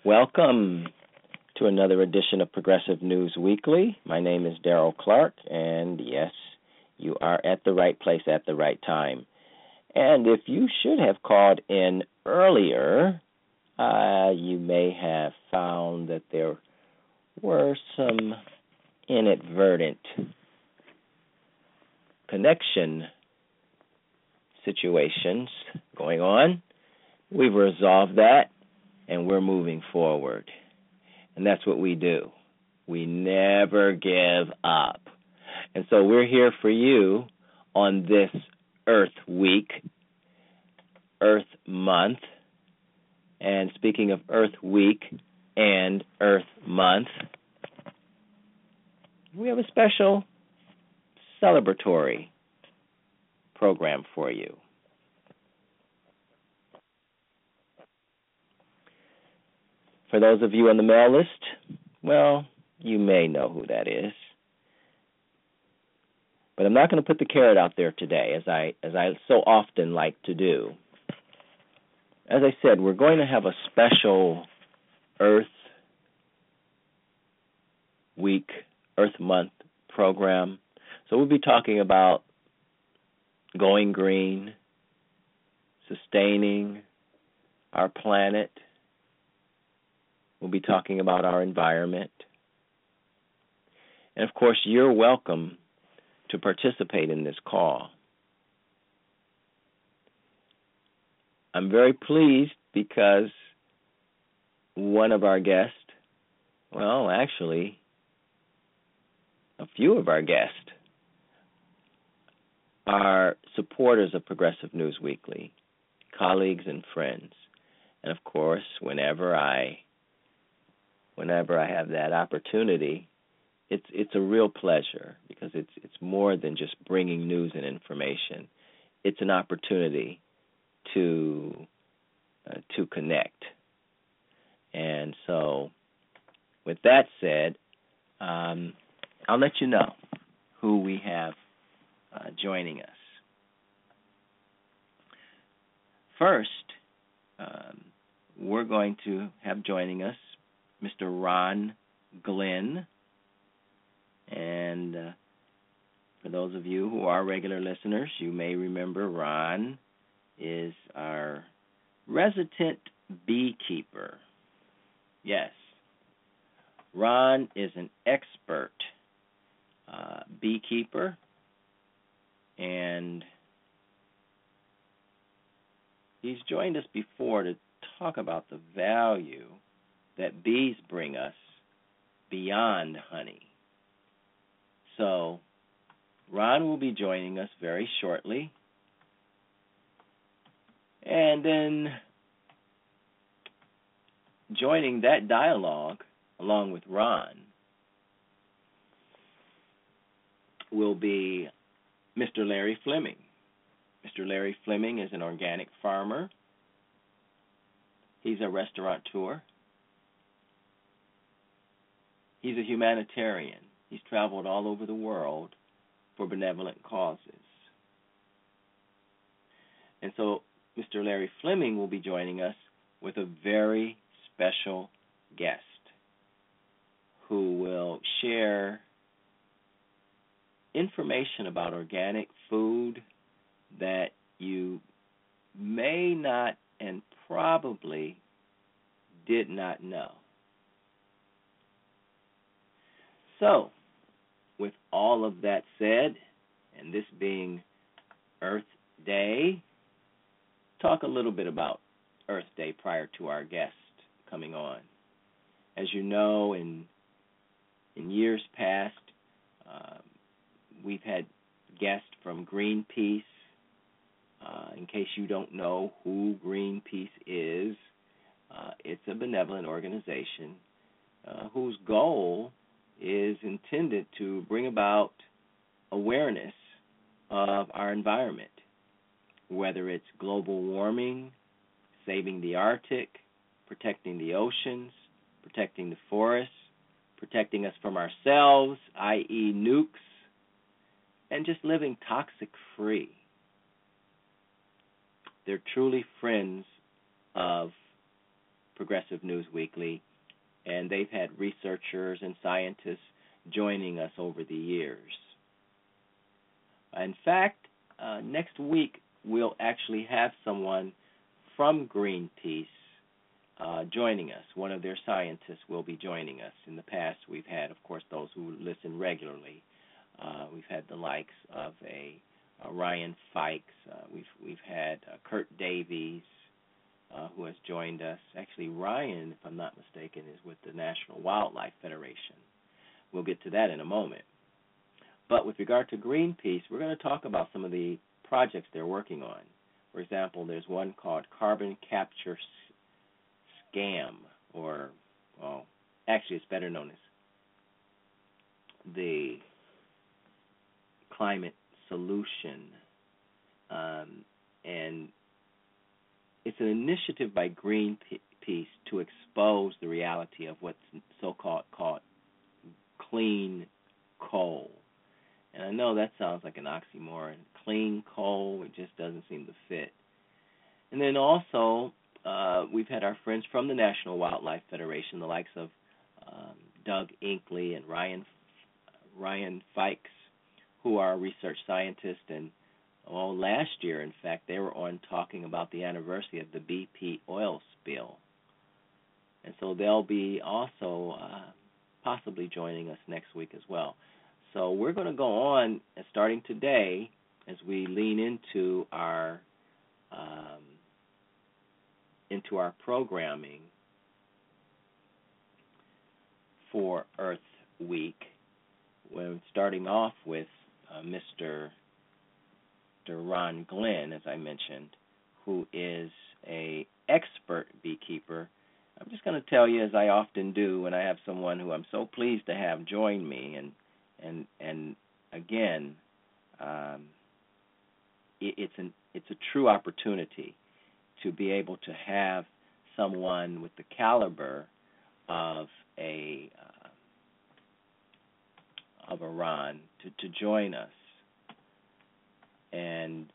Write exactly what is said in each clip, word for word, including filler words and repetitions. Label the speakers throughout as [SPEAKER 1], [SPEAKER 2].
[SPEAKER 1] Welcome to another edition of Progressive News Weekly. My name is Daryl Clark, and yes, you are at the right place at the right time. And if you should have called in earlier, uh, you may have found that there were some inadvertent connection situations going on. We've resolved that, and we're moving forward. And that's what we do. We never give up. And so we're here for you on this Earth Week, Earth Month. And speaking of Earth Week and Earth Month, we have a special celebratory program for you. For those of you on the mail list, well, you may know who that is. But I'm not going to put the carrot out there today, as I as I so often like to do. As I said, we're going to have a special Earth Week, Earth Month program. So we'll be talking about going green, sustaining our planet. We'll be talking about our environment. And of course, you're welcome to participate in this call. I'm very pleased because one of our guests, well, actually, a few of our guests are supporters of Progressive News Weekly, colleagues and friends. And of course, whenever I whenever I have that opportunity, it's it's a real pleasure because it's it's more than just bringing news and information. It's an opportunity to uh, to connect. And so, with that said, um, I'll let you know who we have uh, joining us. First, um, we're going to have joining us Mister Ron Glenn. And uh, for those of you who are regular listeners, you may remember Ron is our resident beekeeper. Yes, Ron is an expert uh, beekeeper, and he's joined us before to talk about the value that bees bring us beyond honey. So, Ron will be joining us very shortly. And then joining that dialogue, along with Ron, will be Mister Larry Fleming. Mister Larry Fleming is an organic farmer. He's a restaurateur. He's a humanitarian. He's traveled all over the world for benevolent causes. And so Mister Larry Fleming will be joining us with a very special guest who will share information about organic food that you may not and probably did not know. So, with all of that said, and this being Earth Day, talk a little bit about Earth Day prior to our guest coming on. As you know, in in years past, uh, we've had guests from Greenpeace. Uh, in case you don't know who Greenpeace is, uh, it's a benevolent organization uh, whose goal is intended to bring about awareness of our environment, whether it's global warming, saving the Arctic, protecting the oceans, protecting the forests, protecting us from ourselves, that is nukes, and just living toxic-free. They're truly friends of Progressive News Weekly, and they've had researchers and scientists joining us over the years. In fact, uh, next week we'll actually have someone from Greenpeace uh, joining us. One of their scientists will be joining us. In the past, we've had, of course, those who listen regularly. Uh, we've had the likes of a, a Ryan Fikes. Uh, we've we've had uh, Kurt Davies, uh, who has joined us. Actually, Ryan, if I'm not mistaken, is with the National Wildlife Federation. We'll get to that in a moment. But with regard to Greenpeace, we're going to talk about some of the projects they're working on. For example, there's one called Carbon Capture SCAM, or, well, actually it's better known as the Climate Solution. Um, and it's an initiative by Greenpeace to expose the reality of what's so-called called clean coal. And I know that sounds like an oxymoron. Clean coal, it just doesn't seem to fit. And then also, uh, we've had our friends from the National Wildlife Federation, the likes of um, Doug Inkley and Ryan Ryan Fikes, who are research scientists. And well, last year, in fact, they were on talking about the anniversary of the B P oil spill. And so they'll be also uh, possibly joining us next week as well. So we're going to go on, uh, starting today, as we lean into our um, into our programming for Earth Week. We're starting off with uh, Mister Ron Glenn, as I mentioned, who is a expert beekeeper. I'm just going to tell you, as I often do, when I have someone who I'm so pleased to have join me, and and and again, um, it, it's an it's a true opportunity to be able to have someone with the caliber of a uh, of a Ron to, to join us. And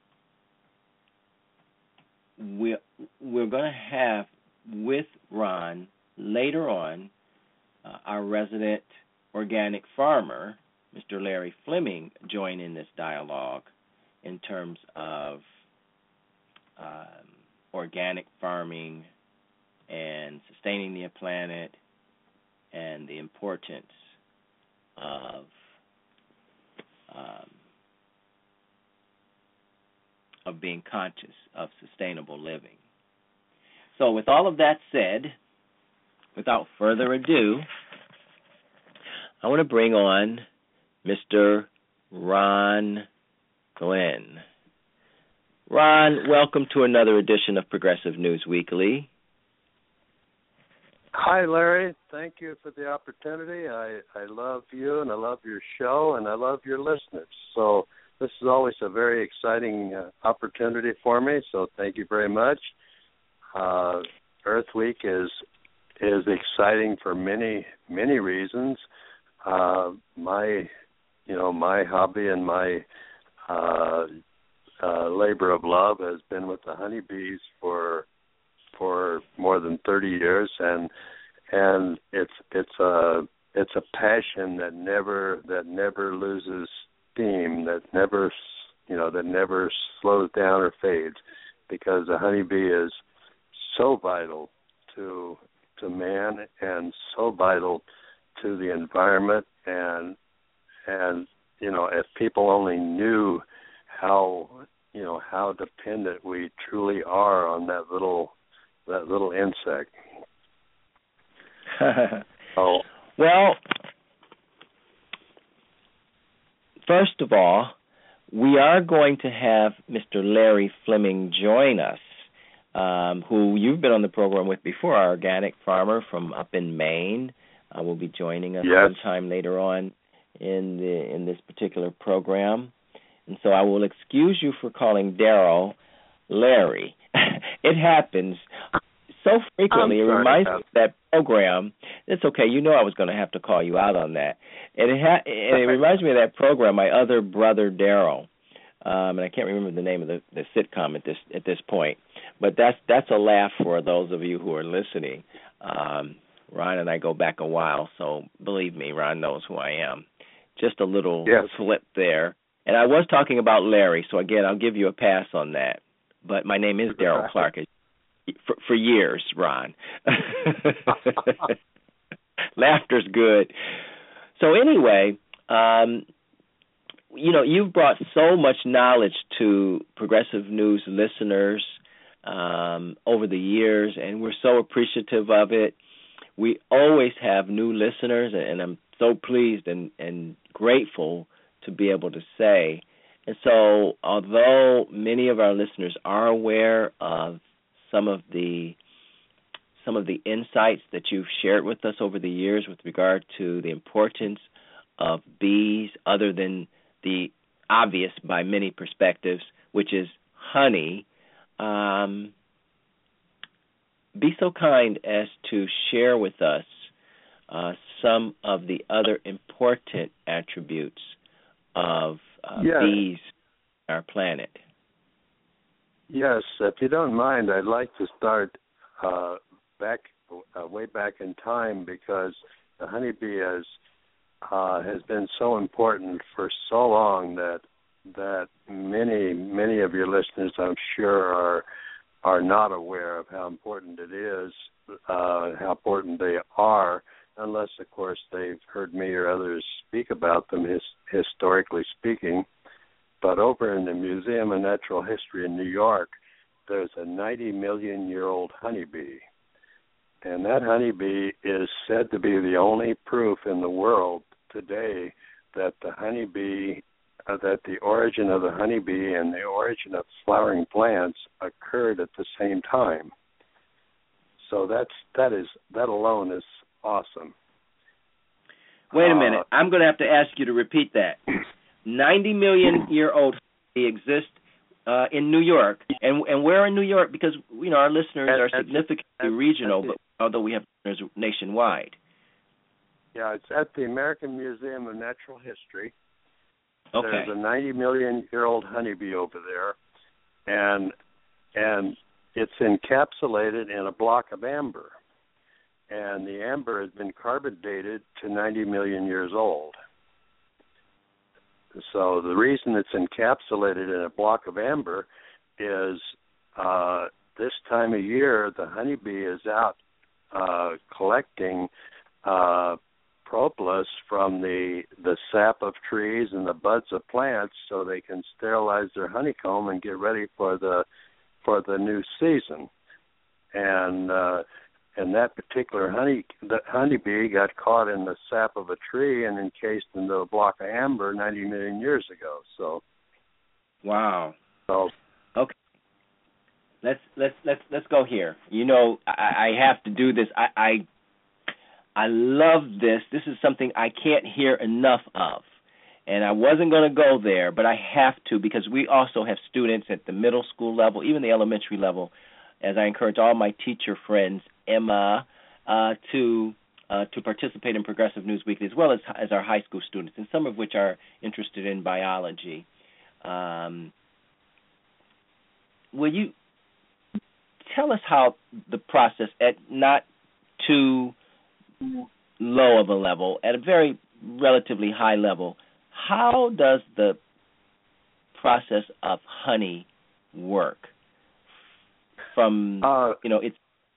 [SPEAKER 1] we're, we're going to have with Ron later on uh, our resident organic farmer, Mister Larry Fleming, join in this dialogue in terms of um, organic farming and sustaining the planet and the importance of um, of being conscious of sustainable living. So with all of that said, without further ado, I want to bring on Mister Ron Glenn. Ron, welcome to another edition of Progressive News Weekly.
[SPEAKER 2] Hi, Larry. Thank you for the opportunity. I, I love you, and I love your show, and I love your listeners. So this is always a very exciting uh, opportunity for me, so thank you very much. Uh, Earth Week is is exciting for many, many reasons. Uh, my, you know, my hobby and my uh, uh, labor of love has been with the honeybees for for more than thirty years, and and it's it's a it's a passion that never that never loses steam, that never you know that never slows down or fades, because the honeybee is so vital to to man and so vital to the environment, and and you know if people only knew how you know how dependent we truly are on that little that little insect.
[SPEAKER 1] oh. Well, first of all, we are going to have Mister Larry Fleming join us, um, who you've been on the program with before, our organic farmer from up in Maine. Uh, will be joining us
[SPEAKER 2] yes.
[SPEAKER 1] sometime later on in the in this particular program. And so I will excuse you for calling Darryl Larry. It happens so frequently. It reminds me of that program. It's okay. You know I was going to have to call you out on that. And it, ha- and it reminds me of that program, My Other Brother Darryl, Um, and I can't remember the name of the, the sitcom at this at this point, but that's that's a laugh for those of you who are listening. Um, Ron and I go back a while, so believe me, Ron knows who I am. Just a little
[SPEAKER 2] yes.
[SPEAKER 1] slip there. And I was talking about Larry, so again, I'll give you a pass on that. But my name is Daryl Clark for, for years, Ron. Laughter's good. So anyway, um, you know, you've brought so much knowledge to Progressive News listeners um, over the years, and we're so appreciative of it. We always have new listeners, and I'm so pleased and, and grateful to be able to say. And so although many of our listeners are aware of some of the some of the insights that you've shared with us over the years with regard to the importance of bees, other than the obvious by many perspectives, which is honey, um, be so kind as to share with us uh, some of the other important attributes of uh,
[SPEAKER 2] yeah.
[SPEAKER 1] bees on our planet.
[SPEAKER 2] Yes, if you don't mind, I'd like to start uh, back uh, way back in time, because the honeybee has uh, has been so important for so long that that many many of your listeners, I'm sure, are are not aware of how important it is, uh, how important they are, unless, of course, they've heard me or others speak about them, his, historically speaking. But over in the Museum of Natural History in New York, there's a ninety million year old honeybee. And that honeybee is said to be the only proof in the world today that the honeybee Uh, that the origin of the honeybee and the origin of flowering plants occurred at the same time. So that's that is that alone is awesome.
[SPEAKER 1] Wait a minute. Uh, I'm going to have to ask you to repeat that. ninety million year old honeybee exists uh, in New York, and and where in New York? Because you know our listeners
[SPEAKER 2] at,
[SPEAKER 1] are
[SPEAKER 2] at
[SPEAKER 1] significantly
[SPEAKER 2] the, at,
[SPEAKER 1] regional,
[SPEAKER 2] at the,
[SPEAKER 1] but although we have listeners nationwide.
[SPEAKER 2] Yeah, it's at the American Museum of Natural History.
[SPEAKER 1] Okay.
[SPEAKER 2] There's a ninety million year old honeybee over there, and and it's encapsulated in a block of amber. And the amber has been carbon dated to ninety million years old. So the reason it's encapsulated in a block of amber is uh, this time of year the honeybee is out uh, collecting uh, propolis from the the sap of trees and the buds of plants, so they can sterilize their honeycomb and get ready for the for the new season. And uh, and that particular honey the honeybee got caught in the sap of a tree and encased into a block of amber ninety million years ago. So,
[SPEAKER 1] wow.
[SPEAKER 2] So
[SPEAKER 1] okay. Let's let's let's let's go here. You know, I, I have to do this. I. I I love this. This is something I can't hear enough of. And I wasn't going to go there, but I have to, because we also have students at the middle school level, even the elementary level, as I encourage all my teacher friends, Emma, uh, to uh, to participate in Progressive News Weekly, as well as as our high school students, and some of which are interested in biology. Um, will you tell us how the process, at not too low of a level, at a very relatively high level, how does the process of honey work from
[SPEAKER 2] uh,
[SPEAKER 1] you know its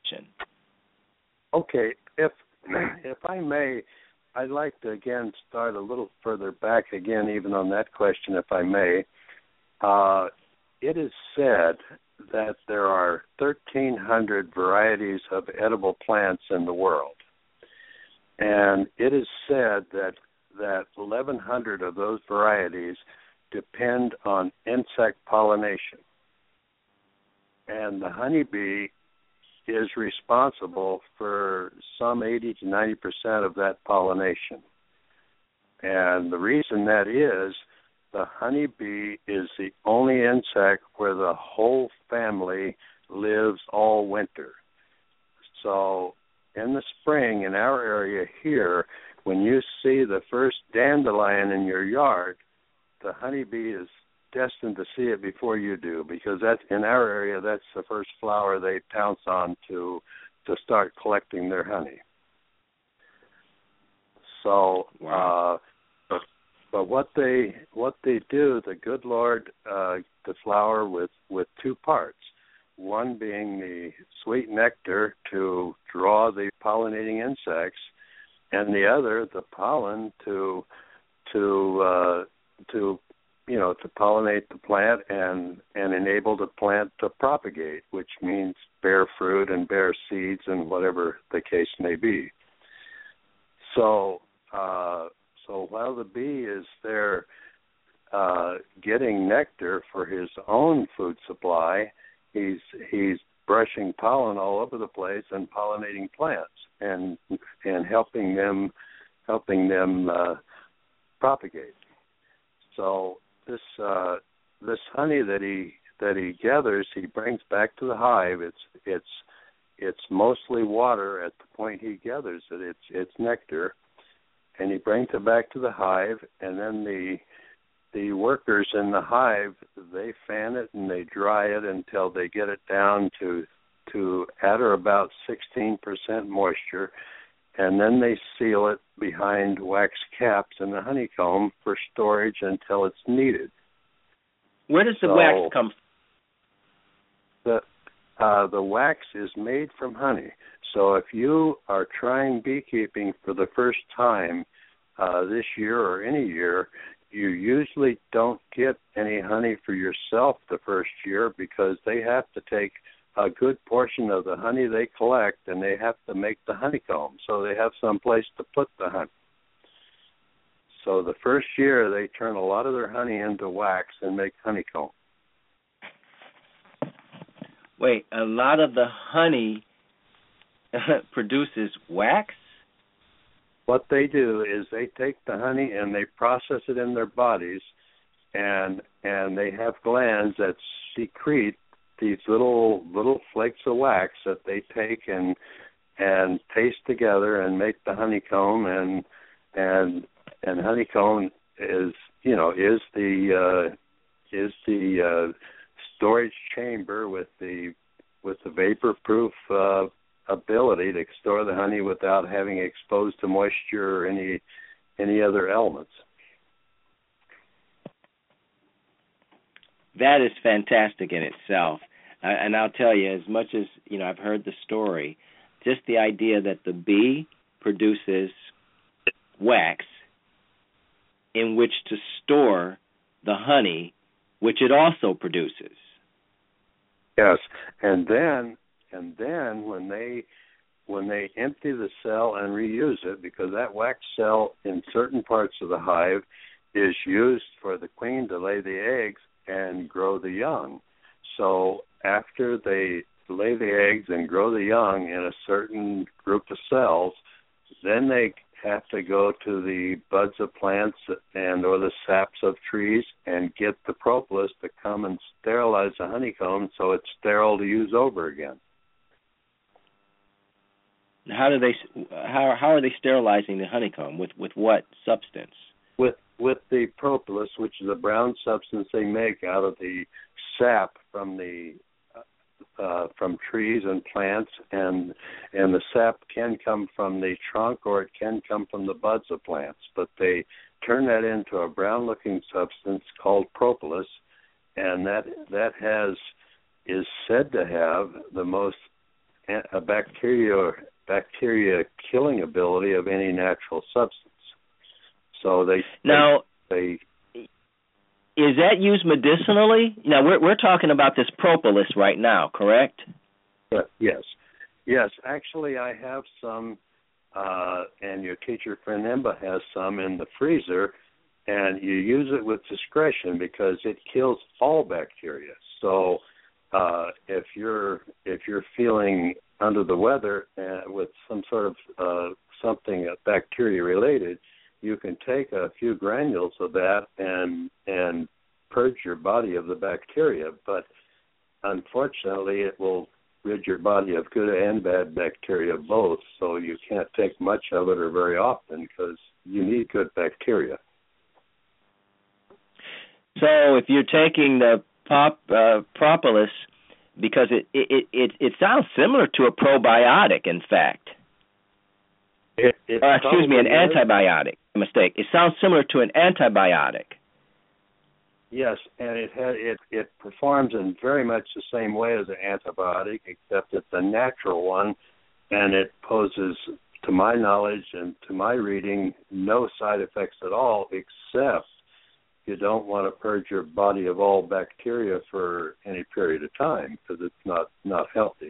[SPEAKER 2] okay, if if I may, I'd like to again start a little further back again, even on that question, if I may. Uh, it is said that there are thirteen hundred varieties of edible plants in the world. And it is said that that eleven hundred of those varieties depend on insect pollination. And the honeybee is responsible for some eighty to ninety percent of that pollination. And the reason that is, the honeybee is the only insect where the whole family lives all winter. So in the spring, in our area here, when you see the first dandelion in your yard, the honeybee is destined to see it before you do, because that's in our area. That's the first flower they pounce on to to start collecting their honey. So,
[SPEAKER 1] wow.
[SPEAKER 2] uh, but, but what they what they do, the good Lord, uh, the flower with with two parts. One being the sweet nectar to draw the pollinating insects, and the other the pollen to to uh, to you know to pollinate the plant and and enable the plant to propagate, which means bear fruit and bear seeds and whatever the case may be. So uh, so while the bee is there uh, getting nectar for his own food supply, He's he's brushing pollen all over the place and pollinating plants and and helping them helping them uh, propagate. So this uh, this honey that he that he gathers, he brings back to the hive. It's it's it's mostly water at the point he gathers it. It's it's nectar, and he brings it back to the hive, and then the The workers in the hive, they fan it and they dry it until they get it down to to at or about sixteen percent moisture, and then they seal it behind wax caps in the honeycomb for storage until it's needed.
[SPEAKER 1] Where does the
[SPEAKER 2] so
[SPEAKER 1] wax come from?
[SPEAKER 2] The, uh, the wax is made from honey. So if you are trying beekeeping for the first time uh, this year or any year, you usually don't get any honey for yourself the first year, because they have to take a good portion of the honey they collect and they have to make the honeycomb, so they have some place to put the honey. So the first year they turn a lot of their honey into wax and make honeycomb.
[SPEAKER 1] Wait, a lot of the honey produces wax?
[SPEAKER 2] What they do is they take the honey and they process it in their bodies, and and they have glands that secrete these little little flakes of wax that they take and and paste together and make the honeycomb, and and and honeycomb is you know is the uh, is the uh, storage chamber with the with the vapor-proof uh, ability to store the honey without having exposed to moisture or any any other elements.
[SPEAKER 1] That is fantastic in itself. Uh, and I'll tell you, as much as, you know, I've heard the story, just the idea that the bee produces wax in which to store the honey, which it also produces.
[SPEAKER 2] Yes, and then and then when they when they empty the cell and reuse it, because that wax cell in certain parts of the hive is used for the queen to lay the eggs and grow the young. So after they lay the eggs and grow the young in a certain group of cells, then they have to go to the buds of plants and or the saps of trees and get the propolis to come and sterilize the honeycomb so it's sterile to use over again.
[SPEAKER 1] How do they? How how are they sterilizing the honeycomb? With with what substance?
[SPEAKER 2] With with the propolis, which is a brown substance they make out of the sap from the uh, from trees and plants, and and the sap can come from the trunk or it can come from the buds of plants. But they turn that into a brown-looking substance called propolis, and that that has is said to have the most a bacteria bacteria killing ability of any natural substance. So they
[SPEAKER 1] now
[SPEAKER 2] they, they
[SPEAKER 1] is that used medicinally? Now we're we're talking about this propolis right now, correct?
[SPEAKER 2] Uh, yes, yes. Actually, I have some, uh, and your teacher friend Emba has some in the freezer, and you use it with discretion because it kills all bacteria. So uh, if you're if you're feeling under the weather uh, with some sort of uh, something uh, bacteria related, you can take a few granules of that and and purge your body of the bacteria. But unfortunately, it will rid your body of good and bad bacteria both. So you can't take much of it or very often because you need good bacteria.
[SPEAKER 1] So if you're taking the pop, uh, propolis, because it, it, it, it sounds similar to a probiotic, in fact.
[SPEAKER 2] It, it
[SPEAKER 1] uh, excuse me, an
[SPEAKER 2] is.
[SPEAKER 1] antibiotic. Mistake. It sounds similar to an antibiotic.
[SPEAKER 2] Yes, and it has, it it performs in very much the same way as an antibiotic, except it's a natural one, and it poses, to my knowledge and to my reading, no side effects at all, except you don't want to purge your body of all bacteria for any period of time because it's not, not healthy.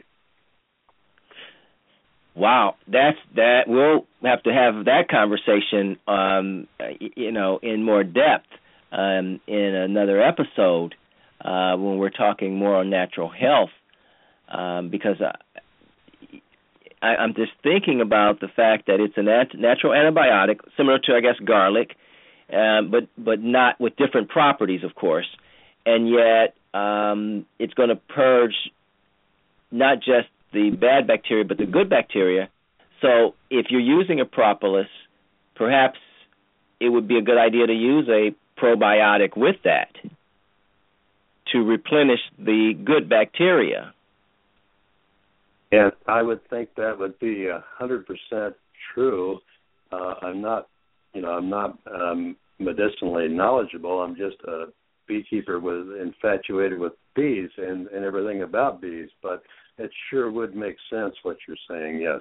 [SPEAKER 1] Wow, that's that. We'll have to have that conversation, um, you know, in more depth um, in another episode uh, when we're talking more on natural health, um, because I, I, I'm just thinking about the fact that it's a nat- natural antibiotic, similar to, I guess, garlic, uh, but but not with different properties, of course, and yet um, it's going to purge not just the bad bacteria, but the good bacteria. So if you're using a propolis, perhaps it would be a good idea to use a probiotic with that to replenish the good bacteria.
[SPEAKER 2] And I would think that would be a hundred percent true. Uh, I'm not, you know, I'm not um, medicinally knowledgeable. I'm just a beekeeper with infatuated with bees and, and everything about bees, but it sure would make sense what you're saying, yes.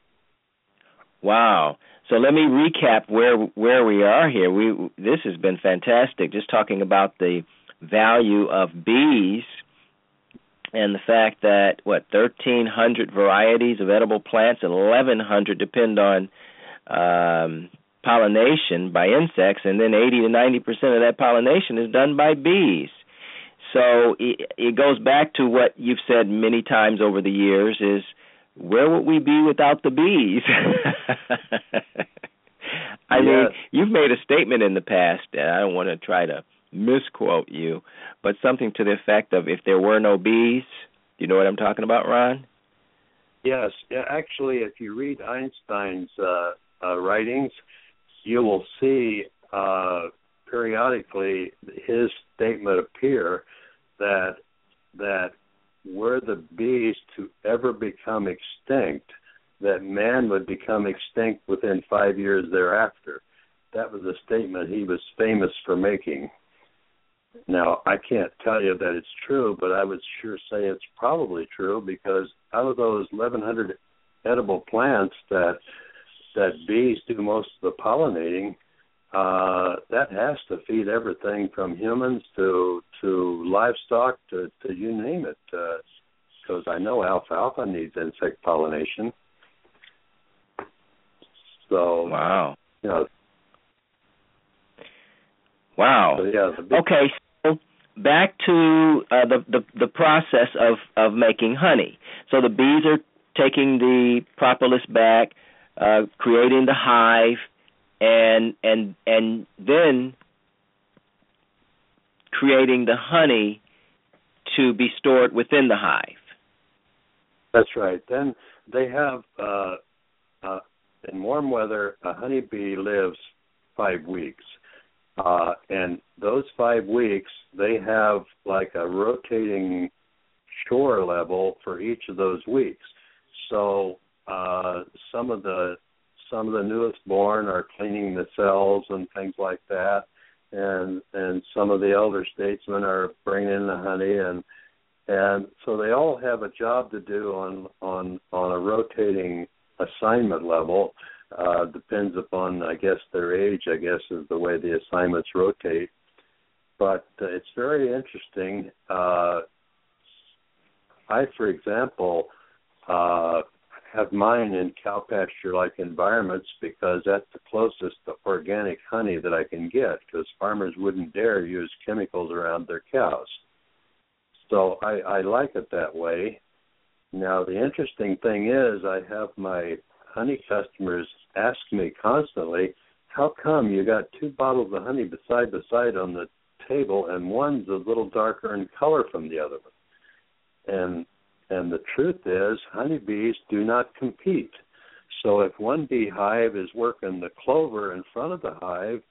[SPEAKER 1] Wow. So let me recap where where we are here. We this has been fantastic, just talking about the value of bees and the fact that, what, thirteen hundred varieties of edible plants and eleven hundred depend on um, pollination by insects, and then eighty to ninety percent of that pollination is done by bees. So it, it goes back to what you've said many times over the years is, where would we be without the bees? I yes. mean, you've made a statement in the past, and I don't want to try to misquote you, but something to the effect of, if there were no bees, do you know what I'm talking about, Ron?
[SPEAKER 2] Yes. Yeah, actually, if you read Einstein's uh, uh, writings, you will see uh, periodically his statement appear that that were the bees to ever become extinct, that man would become extinct within five years thereafter. That was a statement he was famous for making. Now, I can't tell you that it's true, but I would sure say it's probably true, because out of those eleven hundred edible plants that that bees do most of the pollinating, Uh, that has to feed everything from humans to to livestock to, to you name it. Because uh, I know alfalfa needs insect pollination. So
[SPEAKER 1] wow,
[SPEAKER 2] you know,
[SPEAKER 1] wow.
[SPEAKER 2] So, yeah, the big
[SPEAKER 1] okay, so back to uh, the, the the process of of making honey. So the bees are taking the propolis back, uh, creating the hive. And and and then creating the honey to be stored within the hive.
[SPEAKER 2] That's right. Then they have, uh, uh, in warm weather, a honeybee lives five weeks. Uh, and those five weeks, they have like a rotating shore level for each of those weeks. So uh, some of the Some of the newest born are cleaning the cells and things like that, and and some of the elder statesmen are bringing in the honey, and and so they all have a job to do on on on a rotating assignment level. Uh, depends upon, I guess, their age. I guess is the way the assignments rotate. But uh, it's very interesting. Uh, I, for example. Uh, have mine in cow pasture-like environments because that's the closest to organic honey that I can get, because farmers wouldn't dare use chemicals around their cows. So I, I like it that way. Now, the interesting thing is I have my honey customers ask me constantly, how come you got two bottles of honey beside by side on the table and one's a little darker in color from the other one? And And the truth is, honeybees do not compete. So if one beehive is working the clover in front of the hive,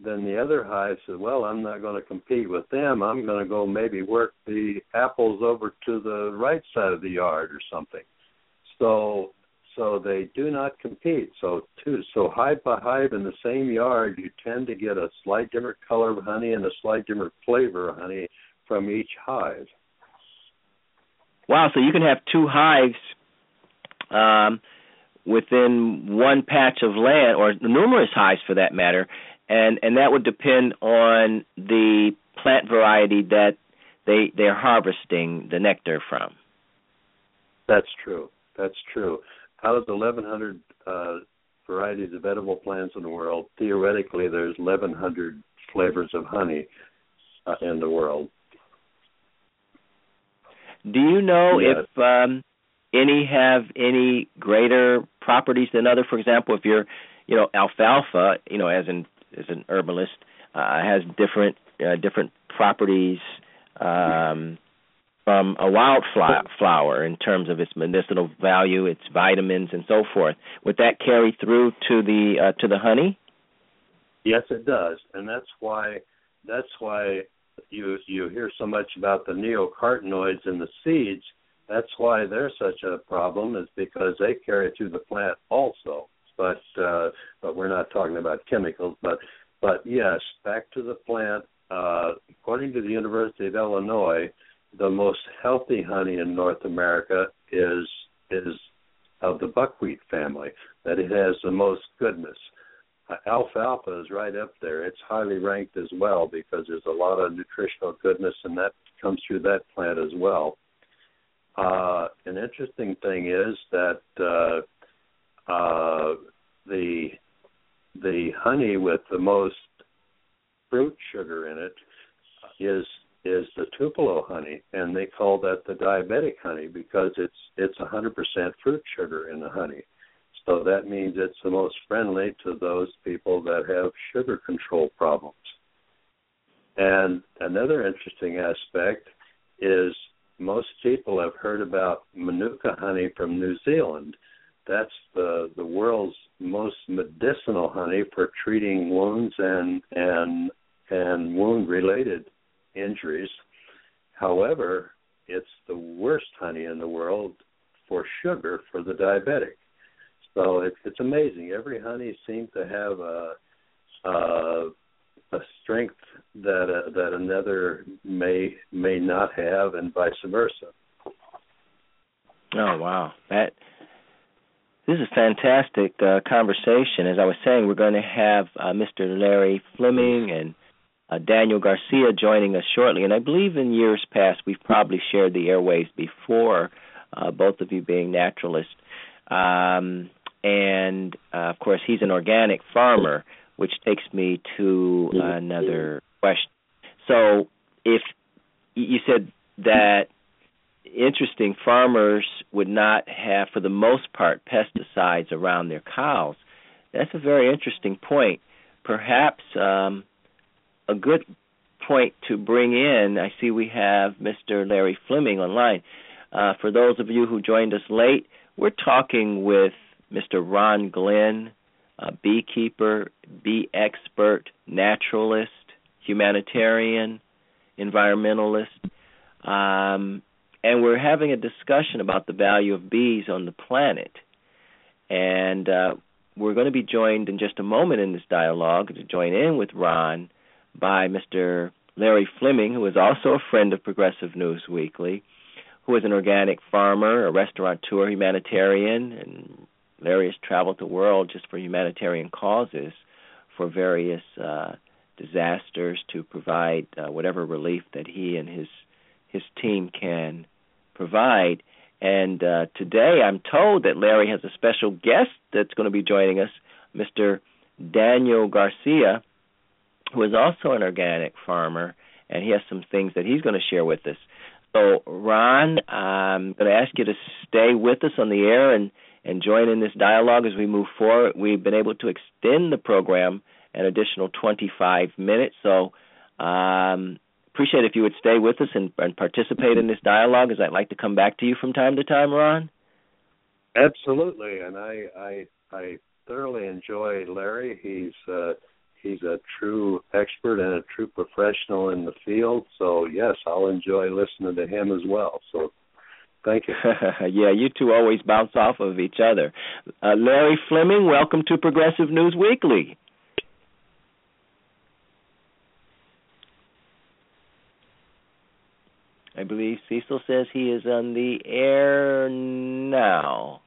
[SPEAKER 2] then the other hive said, well, I'm not going to compete with them. I'm going to go maybe work the apples over to the right side of the yard or something. So so they do not compete. So two, so hive by hive in the same yard, you tend to get a slight different color of honey and a slight different flavor of honey from each hive.
[SPEAKER 1] Wow, so you can have two hives um, within one patch of land, or numerous hives for that matter, and, and that would depend on the plant variety that they, they're harvesting the nectar from.
[SPEAKER 2] That's true. That's true. Out of the eleven hundred uh, varieties of edible plants in the world, theoretically there's eleven hundred flavors of honey uh, in the world.
[SPEAKER 1] Do you know
[SPEAKER 2] yes.
[SPEAKER 1] if um, any have any greater properties than other? For example, if you're, you know, alfalfa, you know, as an as an herbalist, uh, has different uh, different properties um, from a wildflower in terms of its medicinal value, its vitamins, and so forth. Would that carry through to the uh, to the honey?
[SPEAKER 2] Yes, it does, and that's why that's why you you hear so much about the neocarotenoids in the seeds. That's why they're such a problem, is because they carry through the plant also. But uh, but we're not talking about chemicals. But but yes, back to the plant. Uh, according to the University of Illinois, the most healthy honey in North America is is of the buckwheat family, that it has the most goodness. Uh, alfalfa is right up there. It's highly ranked as well because there's a lot of nutritional goodness, and that comes through that plant as well. Uh, an interesting thing is that uh, uh, the the honey with the most fruit sugar in it is is the Tupelo honey, and they call that the diabetic honey because it's it's one hundred percent fruit sugar in the honey. So that means it's the most friendly to those people that have sugar control problems. And another interesting aspect is most people have heard about Manuka honey from New Zealand. That's the the world's most medicinal honey for treating wounds and and and wound-related injuries. However, it's the worst honey in the world for sugar for the diabetic. So it, it's amazing. Every honey seems to have a a, a strength that uh, that another may may not have, and vice versa.
[SPEAKER 1] Oh wow, that this is a fantastic uh, conversation. As I was saying, we're going to have uh, Mister Larry Fleming and Uh, Daniel Garcia joining us shortly, and I believe in years past we've probably shared the airwaves before, uh, both of you being naturalists. Um, and, uh, of course, he's an organic farmer, which takes me to another question. So if you said that interesting farmers would not have, for the most part, pesticides around their cows, that's a very interesting point. Perhaps um, a good point to bring in, I see we have Mister Larry Fleming online. Uh, for those of you who joined us late, we're talking with Mister Ron Glenn, a beekeeper, bee expert, naturalist, humanitarian, environmentalist, um, and we're having a discussion about the value of bees on the planet. And uh, we're going to be joined in just a moment in this dialogue to join in with Ron by Mister Larry Fleming, who is also a friend of Progressive News Weekly, who is an organic farmer, a restaurateur, humanitarian, and Larry has traveled the world just for humanitarian causes, for various uh, disasters, to provide uh, whatever relief that he and his his team can provide. And uh, today I'm told that Larry has a special guest that's going to be joining us, Mister Daniel Garcia, who is also an organic farmer, and he has some things that he's going to share with us. So, Ron, I'm going to ask you to stay with us on the air and, and join in this dialogue as we move forward. We've been able to extend the program an additional twenty-five minutes, so um, appreciate if you would stay with us and, and participate in this dialogue, as I'd like to come back to you from time to time, Ron.
[SPEAKER 2] Absolutely, and I I, I thoroughly enjoy Larry. He's uh, he's a true expert and a true professional in the field. So, yes, I'll enjoy listening to him as well. So, thank you.
[SPEAKER 1] Yeah, you two always bounce off of each other. Uh, Larry Fleming, welcome to Progressive News Weekly. I believe Cecil says he is on the air now.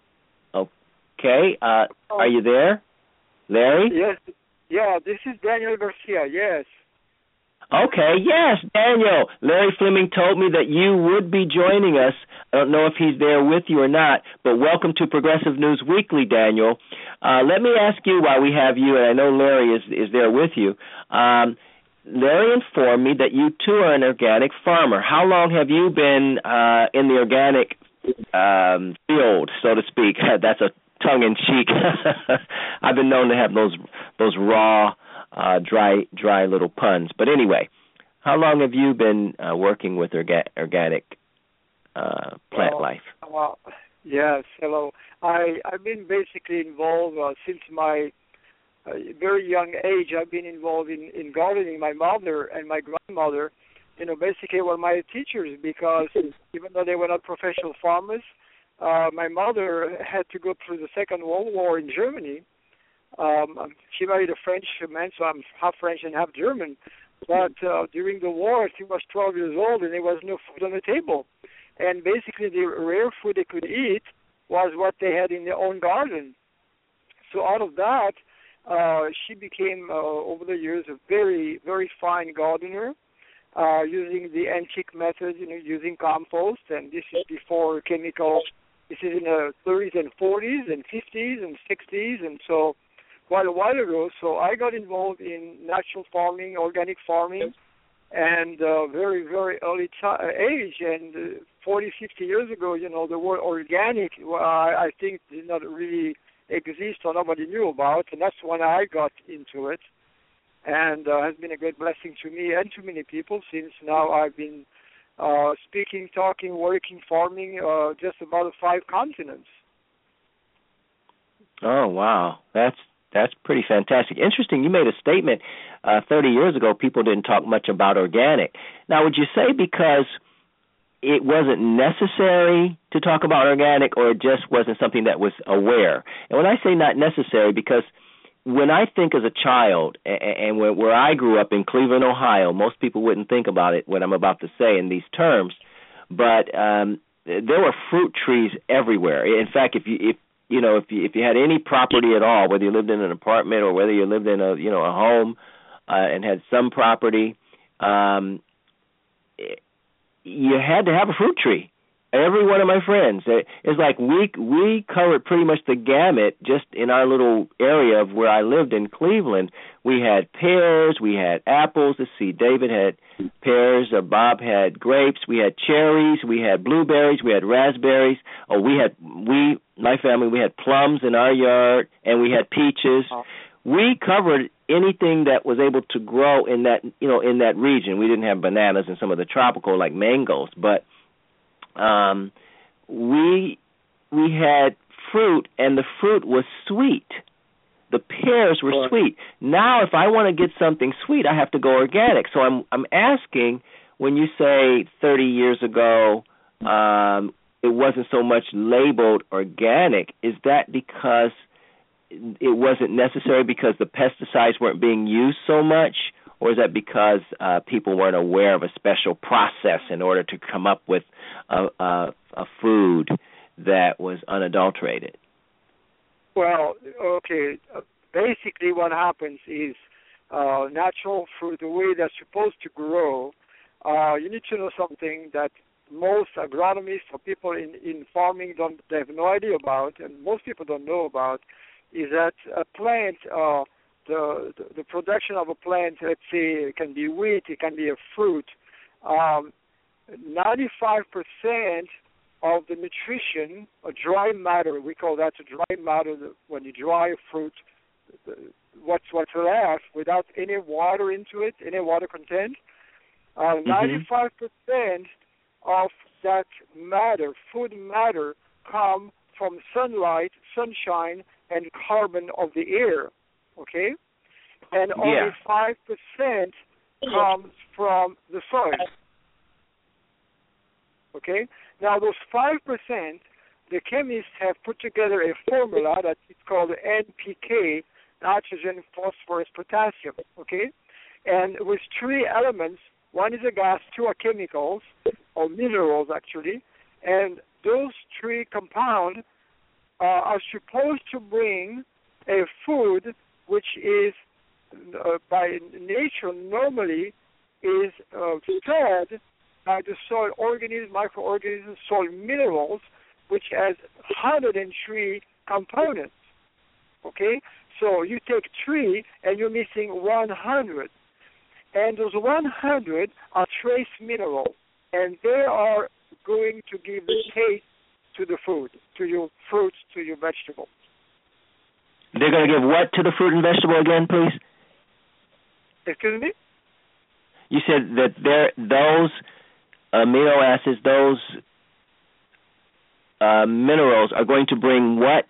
[SPEAKER 1] Okay, uh, are you there, Larry?
[SPEAKER 3] Yes, yeah, this is Daniel Garcia, yes.
[SPEAKER 1] Okay, yes, Daniel. Larry Fleming told me that you would be joining us. I don't know if he's there with you or not, but welcome to Progressive News Weekly, Daniel. Uh, let me ask you while we have you, and I know Larry is, is there with you. Um, Larry informed me that you, too, are an organic farmer. How long have you been uh, in the organic um, field, so to speak? That's a tongue-in-cheek. I've been known to have those those raw, uh, dry, dry little puns. But anyway, how long have you been uh, working with orga- organic uh, plant
[SPEAKER 3] well,
[SPEAKER 1] life?
[SPEAKER 3] Well, yes, hello. I, I've been basically involved uh, since my uh, very young age. I've been involved in, in gardening. My mother and my grandmother, you know, basically were my teachers because even though they were not professional farmers, Uh, my mother had to go through the Second World War in Germany. Um, she married a French man, so I'm half French and half German. But uh, during the war, she was twelve years old, and there was no food on the table. And basically, the rare food they could eat was what they had in their own garden. So out of that, uh, she became, uh, over the years, a very, very fine gardener, uh, using the antique method, you know, using compost. And this is before chemical. This is in the thirties and forties and fifties and sixties, and so quite a while ago. So I got involved in natural farming, organic farming, and uh, very, very early t- age. And uh, forty, fifty years ago, you know, the word organic, well, I, I think, did not really exist or nobody knew about, and that's when I got into it. And uh, has been a great blessing to me and to many people since now I've been Uh, speaking, talking, working, farming, uh, just about five continents.
[SPEAKER 1] Oh, wow. That's that's pretty fantastic. Interesting. You made a statement uh, thirty years ago, people didn't talk much about organic. Now, would you say because it wasn't necessary to talk about organic, or it just wasn't something that was aware? And when I say not necessary, because when I think as a child, and where, where I grew up in Cleveland, Ohio, most people wouldn't think about it, what I'm about to say in these terms, but um, there were fruit trees everywhere. In fact, if you if you know if you if you had any property at all, whether you lived in an apartment or whether you lived in a you know a home uh, and had some property, um, you had to have a fruit tree. Every one of my friends, it's like we we covered pretty much the gamut just in our little area of where I lived in Cleveland. We had pears, we had apples. Let's see, David had pears, uh, Bob had grapes, we had cherries, we had blueberries, we had raspberries. Oh, we had we my family we had plums in our yard, and we had peaches. We covered anything that was able to grow in that you know in that region. We didn't have bananas and some of the tropical like mangoes, but Um, we we had fruit, and the fruit was sweet. The pears were
[SPEAKER 3] Right.
[SPEAKER 1] sweet. Now, if I want to get something sweet, I have to go organic. So I'm I'm asking, when you say thirty years ago, um, it wasn't so much labeled organic. Is that because it wasn't necessary because the pesticides weren't being used so much? Or is that because uh, people weren't aware of a special process in order to come up with a, a, a food that was unadulterated?
[SPEAKER 3] Well, okay. Uh, basically, what happens is uh, natural fruit, the way they're supposed to grow, uh, you need to know something that most agronomists or people in, in farming don't they have no idea about, and most people don't know about, is that a plant. Uh, The, the the production of a plant, let's say, it can be wheat, it can be a fruit. Um, ninety-five percent of the nutrition, a dry matter, we call that a dry matter. When you dry a fruit, what's what's left without any water into it, any water content. Uh, mm-hmm. ninety-five percent of that matter, food matter, come from sunlight, sunshine, and carbon of the air. Okay, and only
[SPEAKER 1] Yeah.
[SPEAKER 3] five percent comes from the soil. Okay? Now, those five percent, the chemists have put together a formula that is called N P K, nitrogen, phosphorus, potassium. Okay? And with three elements, one is a gas, two are chemicals, or minerals actually, and those three compounds uh, are supposed to bring a food which is, uh, by nature, normally is uh, fed by the soil organisms, microorganisms, soil minerals, which has one hundred three components. Okay? So you take three and you're missing one hundred. And those one hundred are trace minerals, and they are going to give the taste to the food, to your fruits, to your vegetables.
[SPEAKER 1] They're going to give what to the fruit and vegetable again, please?
[SPEAKER 3] Excuse me?
[SPEAKER 1] You said that there those amino acids, those uh, minerals are going to bring what?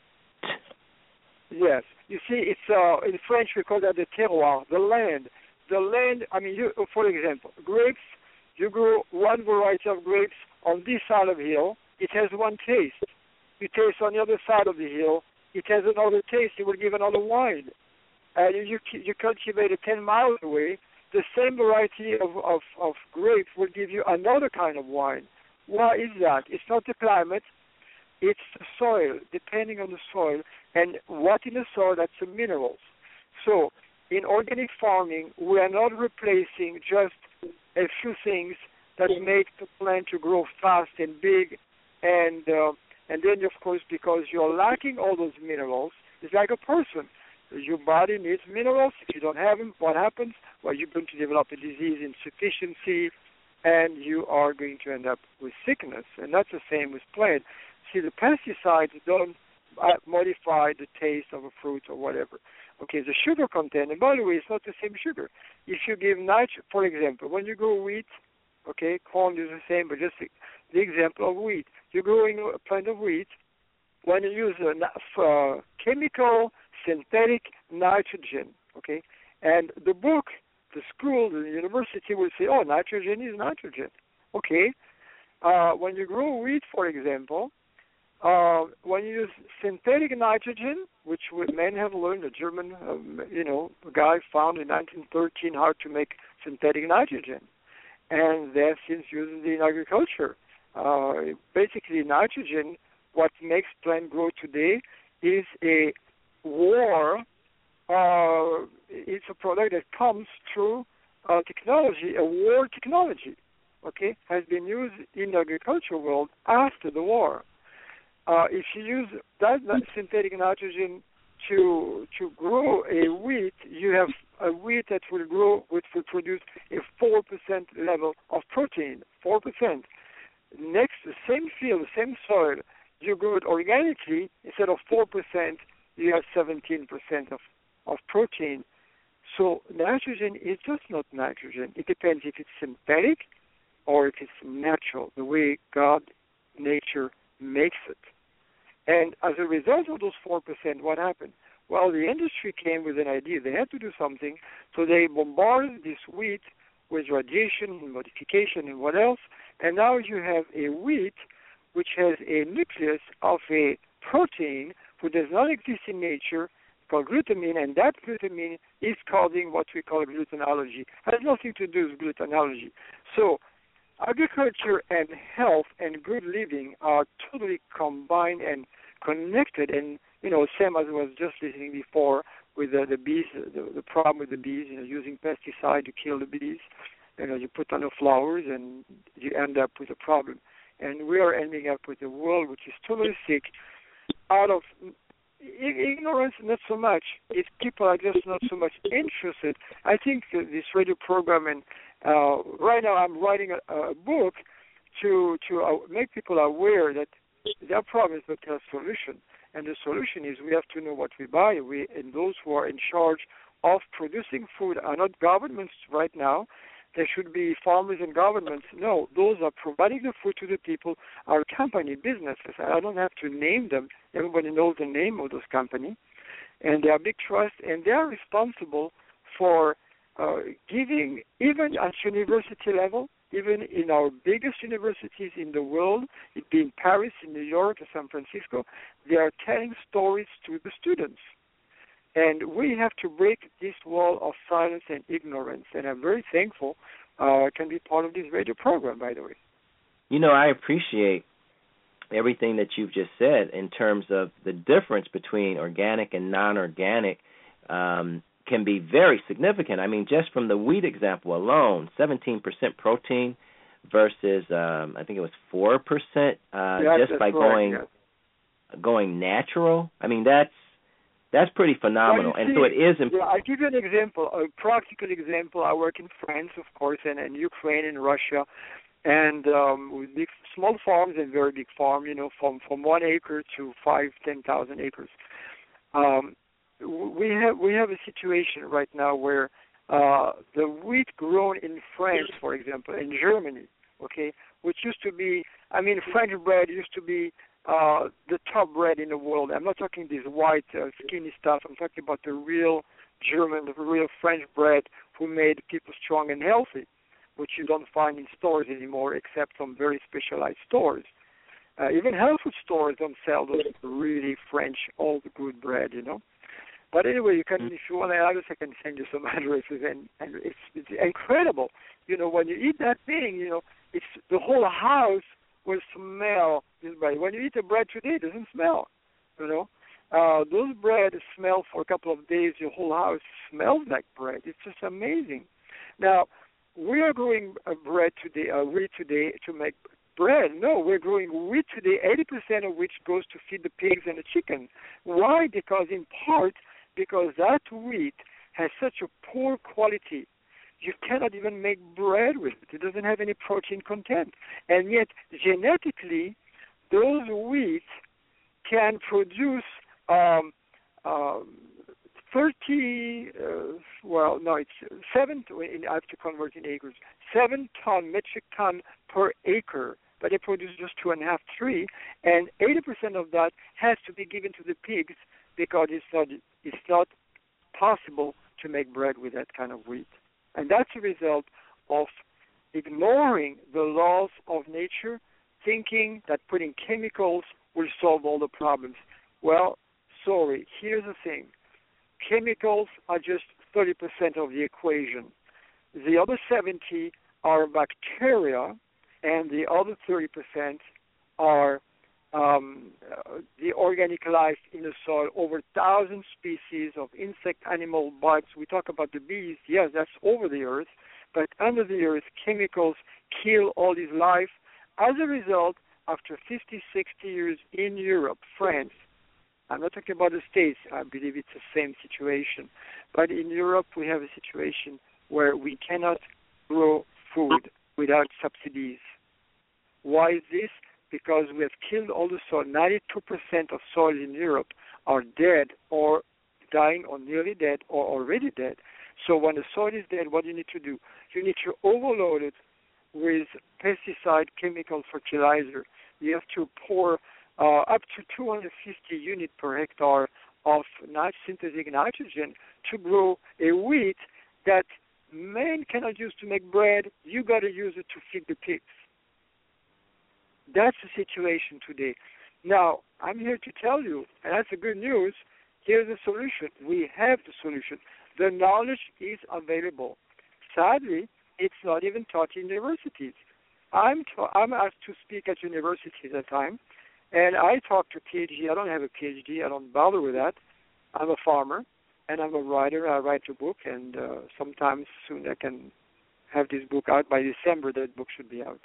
[SPEAKER 3] Yes. You see, it's uh, in French we call that the terroir, the land. The land, I mean, you, for example, grapes, you grow one variety of grapes on this side of the hill, it has one taste. You taste on the other side of the hill, it has another taste, it will give another wine. And uh, you, you cultivate it ten miles away, the same variety of, of, of grapes will give you another kind of wine. Why is that? It's not the climate, it's the soil, depending on the soil, and what in the soil, that's the minerals. So, in organic farming, we are not replacing just a few things that make the plant to grow fast and big, and uh, and then, of course, because you're lacking all those minerals, it's like a person. Your body needs minerals. If you don't have them, what happens? Well, you're going to develop a disease insufficiency, and you are going to end up with sickness. And that's the same with plants. See, the pesticides don't uh, modify the taste of a fruit or whatever. Okay, the sugar content, and by the way, it's not the same sugar. If you give nitrogen, for example, when you grow wheat, okay, corn is the same, but just the, the example of wheat. You're growing a plant of wheat, when you use a uh, chemical synthetic nitrogen, okay, and the book, the school, the university will say, oh, nitrogen is nitrogen. Okay, uh, when you grow wheat, for example, Uh, when you use synthetic nitrogen, which men have learned, a German, um, you know, guy found in nineteen thirteen how to make synthetic nitrogen, and they've since used it in agriculture. Uh, basically, nitrogen, what makes plant grow today, is a war. Uh, it's a product that comes through uh, technology, a war technology. Okay, has been used in the agricultural world after the war. Uh, if you use that synthetic nitrogen to to grow a wheat, you have a wheat that will grow, which will produce a four percent level of protein, four percent. Next, the same field, the same soil, you grow it organically, instead of four percent, you have seventeen percent of, of protein. So nitrogen is just not nitrogen. It depends if it's synthetic or if it's natural, the way God, nature, makes it. And as a result of those four percent, what happened? Well, the industry came with an idea. They had to do something, so they bombarded this wheat with radiation and modification and what else, and now you have a wheat which has a nucleus of a protein which does not exist in nature, called glutamine, and that glutamine is causing what we call gluten allergy. It has nothing to do with gluten allergy. So agriculture and health and good living are totally combined and connected, and, you know, same as I was just listening before with uh, the bees, the, the problem with the bees, you know, using pesticide to kill the bees. You know, you put on the flowers and you end up with a problem. And we are ending up with a world which is totally sick out of ignorance, not so much. If people are just not so much interested. I think this radio program, and uh, right now I'm writing a, a book to to uh, make people aware that there are problems, but there are solutions. And the solution is we have to know what we buy. We and those who are in charge of producing food are not governments right now. There should be farmers and governments. No, those are providing the food to the people, our company, businesses. I don't have to name them. Everybody knows the name of those companies, and they are big trusts, and they are responsible for uh, giving, even at university level, even in our biggest universities in the world, it being Paris, in New York, or San Francisco, they are telling stories to the students. And we have to break this wall of silence and ignorance. And I'm very thankful uh, I can be part of this radio program, by the way.
[SPEAKER 1] You know, I appreciate everything that you've just said in terms of the difference between organic and non-organic um, can be very significant. I mean, just from the wheat example alone, seventeen percent protein versus, um, I think it was four percent uh,
[SPEAKER 3] yeah,
[SPEAKER 1] just by
[SPEAKER 3] right,
[SPEAKER 1] going
[SPEAKER 3] yeah.
[SPEAKER 1] going natural. I mean, that's that's pretty phenomenal.
[SPEAKER 3] Well,
[SPEAKER 1] and
[SPEAKER 3] see,
[SPEAKER 1] so it is important.
[SPEAKER 3] Yeah, I'll give you an example, a practical example. I work in France, of course, and in Ukraine and Russia, and um, with big, small farms and very big farm, you know, from, from one acre to five, ten thousand acres. Um, we have we have a situation right now where uh, the wheat grown in France, for example, in Germany, okay, which used to be, I mean, French bread used to be uh, the top bread in the world. I'm not talking this white, uh, skinny stuff. I'm talking about the real German, the real French bread who made people strong and healthy, which you don't find in stores anymore except some very specialized stores. Uh, even health food stores don't sell those really French, old, good bread, you know. But anyway, you can, if you want to address, I can send you some addresses, and, and it's, it's incredible. You know, when you eat that thing, you know, it's the whole house will smell this bread. When you eat the bread today, it doesn't smell, you know. Uh, those bread smell for a couple of days. Your whole house smells like bread. It's just amazing. Now, we are growing uh, bread today, uh, wheat today to make bread. No, we're growing wheat today, eighty percent of which goes to feed the pigs and the chicken. Why? Because in part, because that wheat has such a poor quality. You cannot even make bread with it. It doesn't have any protein content. And yet, genetically, those wheat can produce um, um, thirty, uh, well, no, it's seven, I have to convert in acres, seven ton, metric ton per acre, but they produce just two and a half, three, and eighty percent of that has to be given to the pigs because it's not, it's not possible to make bread with that kind of wheat. And that's a result of ignoring the laws of nature, thinking that putting chemicals will solve all the problems. Well, sorry, here's the thing. Chemicals are just thirty percent of the equation. The other seventy are bacteria, and the other thirty percent are um, uh, the organic life in the soil, over one thousand species of insect, animal, bugs. We talk about the bees. Yes, that's over the earth. But under the earth, chemicals kill all this life. As a result, after fifty, sixty years in Europe, France, I'm not talking about the States. I believe it's the same situation. But in Europe, we have a situation where we cannot grow food without subsidies. Why is this? Because we have killed all the soil. ninety-two percent of soil in Europe are dead or dying or nearly dead or already dead. So when the soil is dead, what do you need to do? You need to overload it with pesticide, chemical fertilizer. You have to pour uh, up to two hundred fifty units per hectare of nit- synthetic nitrogen to grow a wheat that man cannot use to make bread. You got to use it to feed the pigs. That's the situation today. Now, I'm here to tell you, and that's the good news, here's the solution. We have the solution. The knowledge is available. Sadly, it's not even taught in universities. I'm, ta- I'm asked to speak at universities at times, and I talk to PhD. I don't have a PhD. I don't bother with that. I'm a farmer, and I'm a writer. I write a book, and uh, sometimes soon I can have this book out. By December, that book should be out.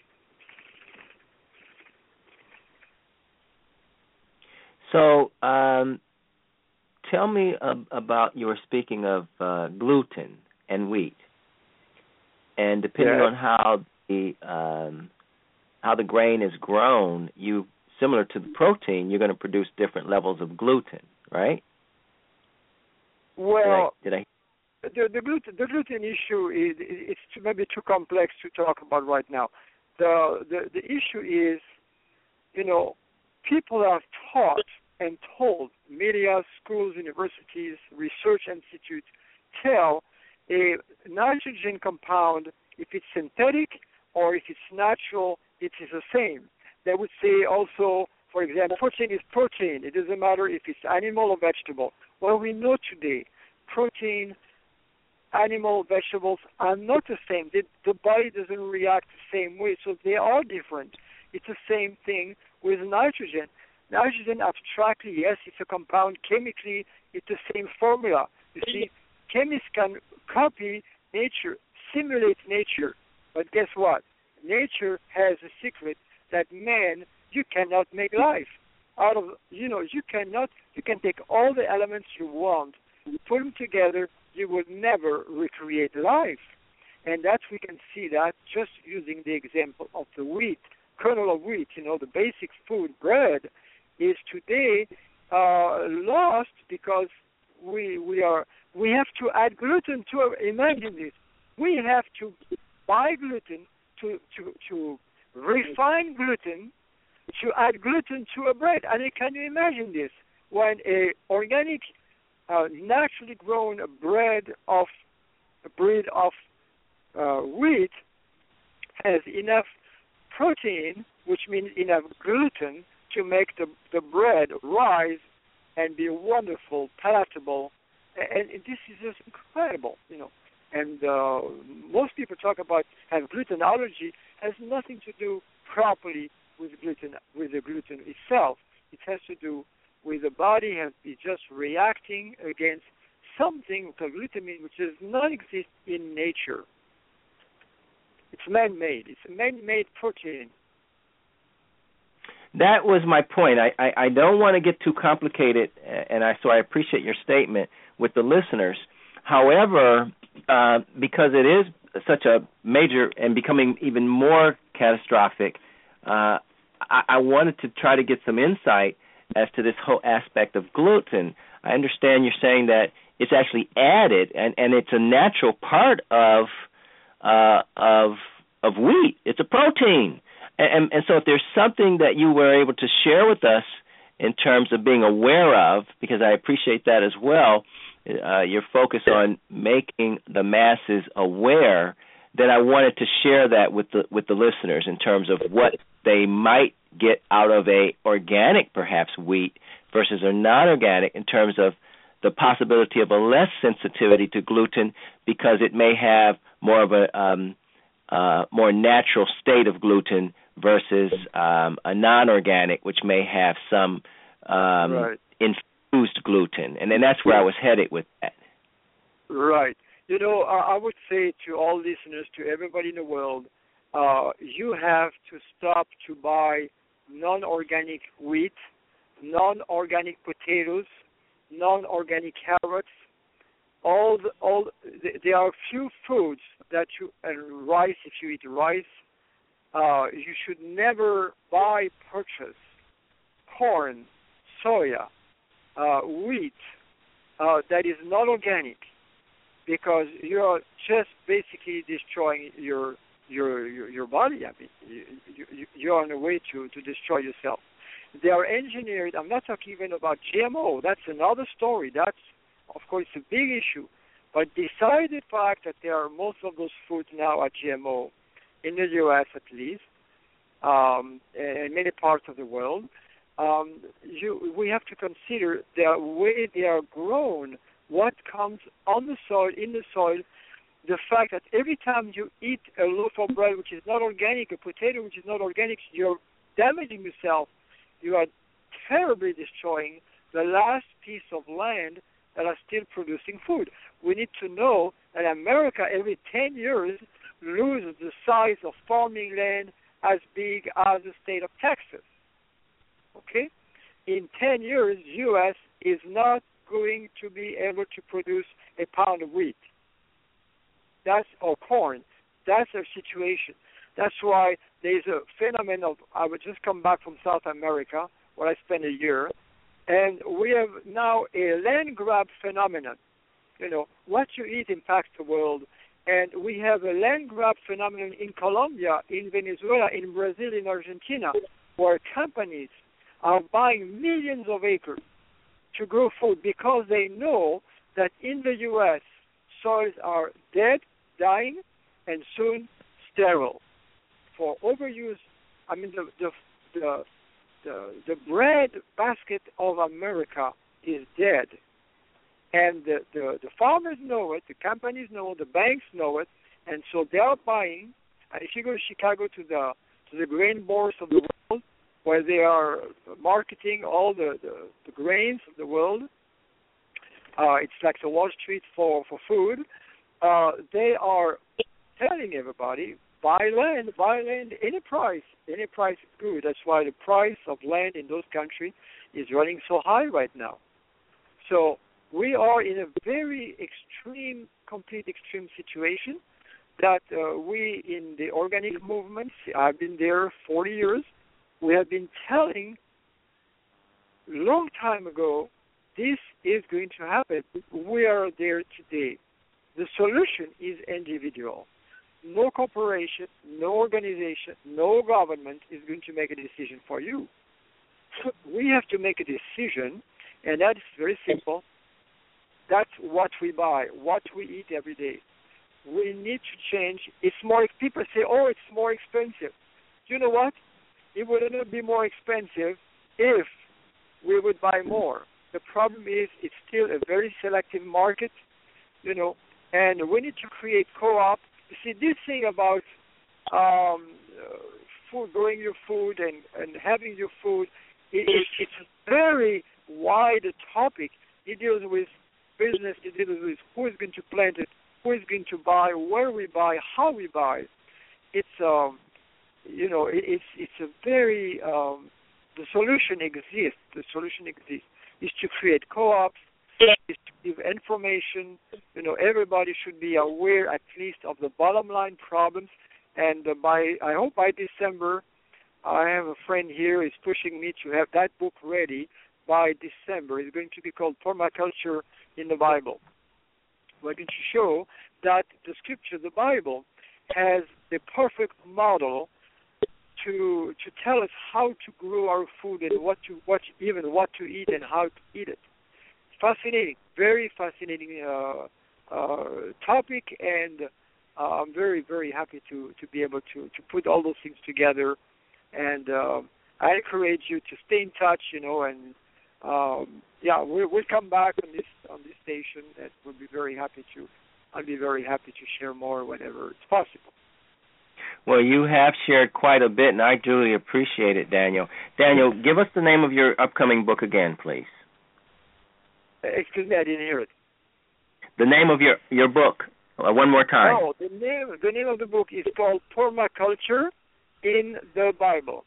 [SPEAKER 1] So, um, tell me uh, about, you were speaking of uh, gluten and wheat, and depending
[SPEAKER 3] yeah.
[SPEAKER 1] on how the um, how the grain is grown, you similar to the protein, you're going to produce different levels of gluten, right?
[SPEAKER 3] Well,
[SPEAKER 1] did I, did I?
[SPEAKER 3] The, the gluten the gluten issue is it's too, maybe too complex to talk about right now. The the the issue is, you know, people are taught and told, media, schools, universities, research institutes tell a nitrogen compound, if it's synthetic or if it's natural, it is the same. They would say also, for example, protein is protein. It doesn't matter if it's animal or vegetable. Well, we know today protein, animal, vegetables are not the same. The, the body doesn't react the same way, so they are different. It's the same thing with nitrogen. Nitrogen, abstractly, yes, it's a compound. Chemically, it's the same formula. You see, chemists can copy nature, simulate nature, but guess what? Nature has a secret that man, you cannot make life out of, you know, you cannot, you can take all the elements you want, put them together, you will never recreate life. And that we can see that just using the example of the wheat, kernel of wheat, you know, the basic food, bread, is today uh, lost because we we are we have to add gluten to our, imagine this. We have to buy gluten to, to, to refine gluten to add gluten to a bread. And can you imagine this? When a organic, uh, naturally grown bread of a bread of uh, wheat has enough protein, which means enough gluten, to make the, the bread rise and be wonderful, palatable, and, and this is just incredible, you know. And uh, most people talk about have gluten allergy, has nothing to do properly with gluten, with the gluten itself. It has to do with the body has be just reacting against something called glutamine, which does not exist in nature. It's man-made. It's a man-made protein.
[SPEAKER 1] That was my point. I, I, I don't want to get too complicated, and I so I appreciate your statement with the listeners. However, uh, because it is such a major and becoming even more catastrophic, uh, I, I wanted to try to get some insight as to this whole aspect of gluten. I understand you're saying that it's actually added, and, and it's a natural part of uh, of of wheat. It's a protein. And, and so if there's something that you were able to share with us in terms of being aware of, because I appreciate that as well, uh, your focus on making the masses aware, then I wanted to share that with the with the listeners in terms of what they might get out of a organic, perhaps, wheat versus a non-organic in terms of the possibility of a less sensitivity to gluten because it may have more of a um, uh, more natural state of gluten versus um, a non-organic, which may have some um,
[SPEAKER 3] right.
[SPEAKER 1] infused gluten. And then that's where I was headed with that.
[SPEAKER 3] Right. You know, I would say to all listeners, to everybody in the world, uh, you have to stop to buy non-organic wheat, non-organic potatoes, non-organic carrots. All, the, all the, there are few foods that you, and rice, if you eat rice, Uh, you should never buy, purchase corn, soya, uh, wheat uh, that is not organic, because you're just basically destroying your your your, your body. I mean, you, you, you're on a way to, to destroy yourself. They are engineered. I'm not talking even about G M O. That's another story. That's, of course, a big issue. But beside the fact that there are most of those foods now are G M O, in the U S at least, um, in many parts of the world, um, you, we have to consider the way they are grown, what comes on the soil, in the soil, the fact that every time you eat a loaf of bread which is not organic, a potato which is not organic, you're damaging yourself. You are terribly destroying the last piece of land that are still producing food. We need to know that America, every ten years, loses the size of farming land as big as the state of Texas. Okay? In ten years, U S is not going to be able to produce a pound of wheat. That's or corn. That's our situation. That's why there's a phenomenon of, I would just come back from South America, where I spent a year, and we have now a land grab phenomenon. You know, what you eat impacts the world. And we have a land grab phenomenon in Colombia, in Venezuela, in Brazil, in Argentina, where companies are buying millions of acres to grow food because they know that in the U S soils are dead, dying, and soon sterile. For overuse, I mean the the the the, the bread basket of America is dead, and the, the the farmers know it, the companies know it, the banks know it, and so they are buying. And if you go to Chicago to the to the grain bourse of the world, where they are marketing all the, the, the grains of the world, uh, it's like the Wall Street for for food. Uh, they are telling everybody, buy land, buy land, any price. Any price is good. That's why the price of land in those countries is running so high right now. So we are in a very extreme, complete extreme situation that uh, we in the organic movement, I've been there forty years, we have been telling long time ago, this is going to happen. We are there today. The solution is individual. No corporation, no organization, no government is going to make a decision for you. We have to make a decision, and that is very simple. That's what we buy, what we eat every day. We need to change. It's more. People say, "Oh, it's more expensive." You know what? It would not be more expensive if we would buy more. The problem is it's still a very selective market, you know, and we need to create co-op. You see, this thing about um, uh, food, growing your food and, and having your food, it, it, it's a very wide topic. It deals with business. It deals with who is going to plant it, who is going to buy, where we buy, how we buy. It's um, you know, it, it's it's a very um, the solution exists. The solution exists is to create co-ops. Is to give information. You know, everybody should be aware at least of the bottom line problems. And uh, by I hope by December, I have a friend here is pushing me to have that book ready by December. It's going to be called Permaculture in the Bible. We're going to show that the Scripture, the Bible, has the perfect model to to tell us how to grow our food and what to what even what to eat and how to eat it. Fascinating, very fascinating uh, uh, topic, and uh, I'm very, very happy to, to be able to, to put all those things together. And uh, I encourage you to stay in touch, you know, and um, yeah, we'll, we'll come back on this on this station, and we'll be very happy to. I'll be very happy to share more whenever it's possible.
[SPEAKER 1] Well, you have shared quite a bit, and I truly appreciate it, Daniel. Daniel, give us the name of your upcoming book again, please.
[SPEAKER 3] Excuse me, I didn't hear it.
[SPEAKER 1] The name of your, your book, uh, one more time.
[SPEAKER 3] Oh, the name the name of the book is called Permaculture in the Bible.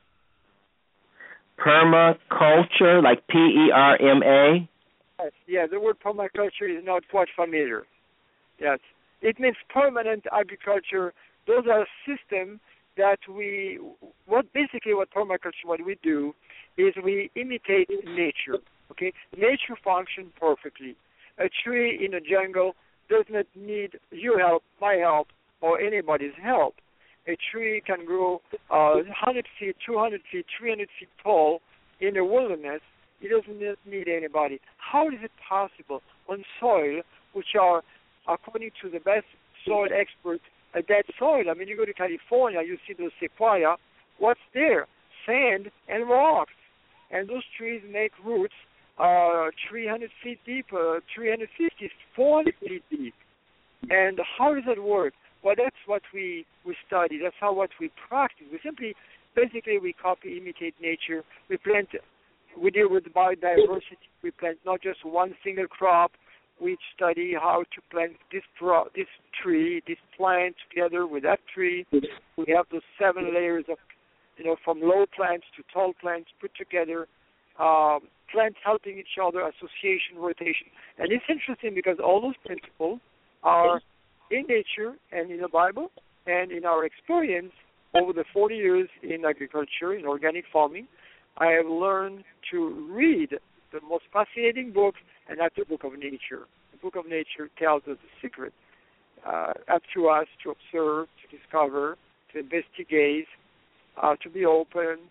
[SPEAKER 1] Permaculture, like P E R M A?
[SPEAKER 3] Yes, yeah, the word permaculture is not quite familiar. Yes, it means permanent agriculture. Those are systems that we, what basically what permaculture, what we do is we imitate nature. Okay, nature functions perfectly. A tree in a jungle does not need your help, my help, or anybody's help. A tree can grow uh, one hundred feet, two hundred feet, three hundred feet tall in the wilderness. It doesn't need anybody. How is it possible on soil which are, according to the best soil experts, a dead soil? I mean, you go to California, you see those sequoia. What's there? Sand and rocks. And those trees make roots uh, three hundred feet deep, uh, three hundred fifty, four hundred feet deep. And how does that work? Well, that's what we, we study. That's how what we practice. We simply, basically, we copy, imitate nature. We plant, we deal with biodiversity. We plant not just one single crop. We study how to plant this pro- this tree, this plant together with that tree. We have those seven layers of, you know, from low plants to tall plants put together. Um, plants helping each other, association, rotation. And it's interesting because all those principles are in nature and in the Bible and in our experience over the forty years in agriculture, in organic farming. I have learned to read the most fascinating books, and that's the book of nature. The book of nature tells us the secret. Uh, up to us to observe, to discover, to investigate, uh, to be open,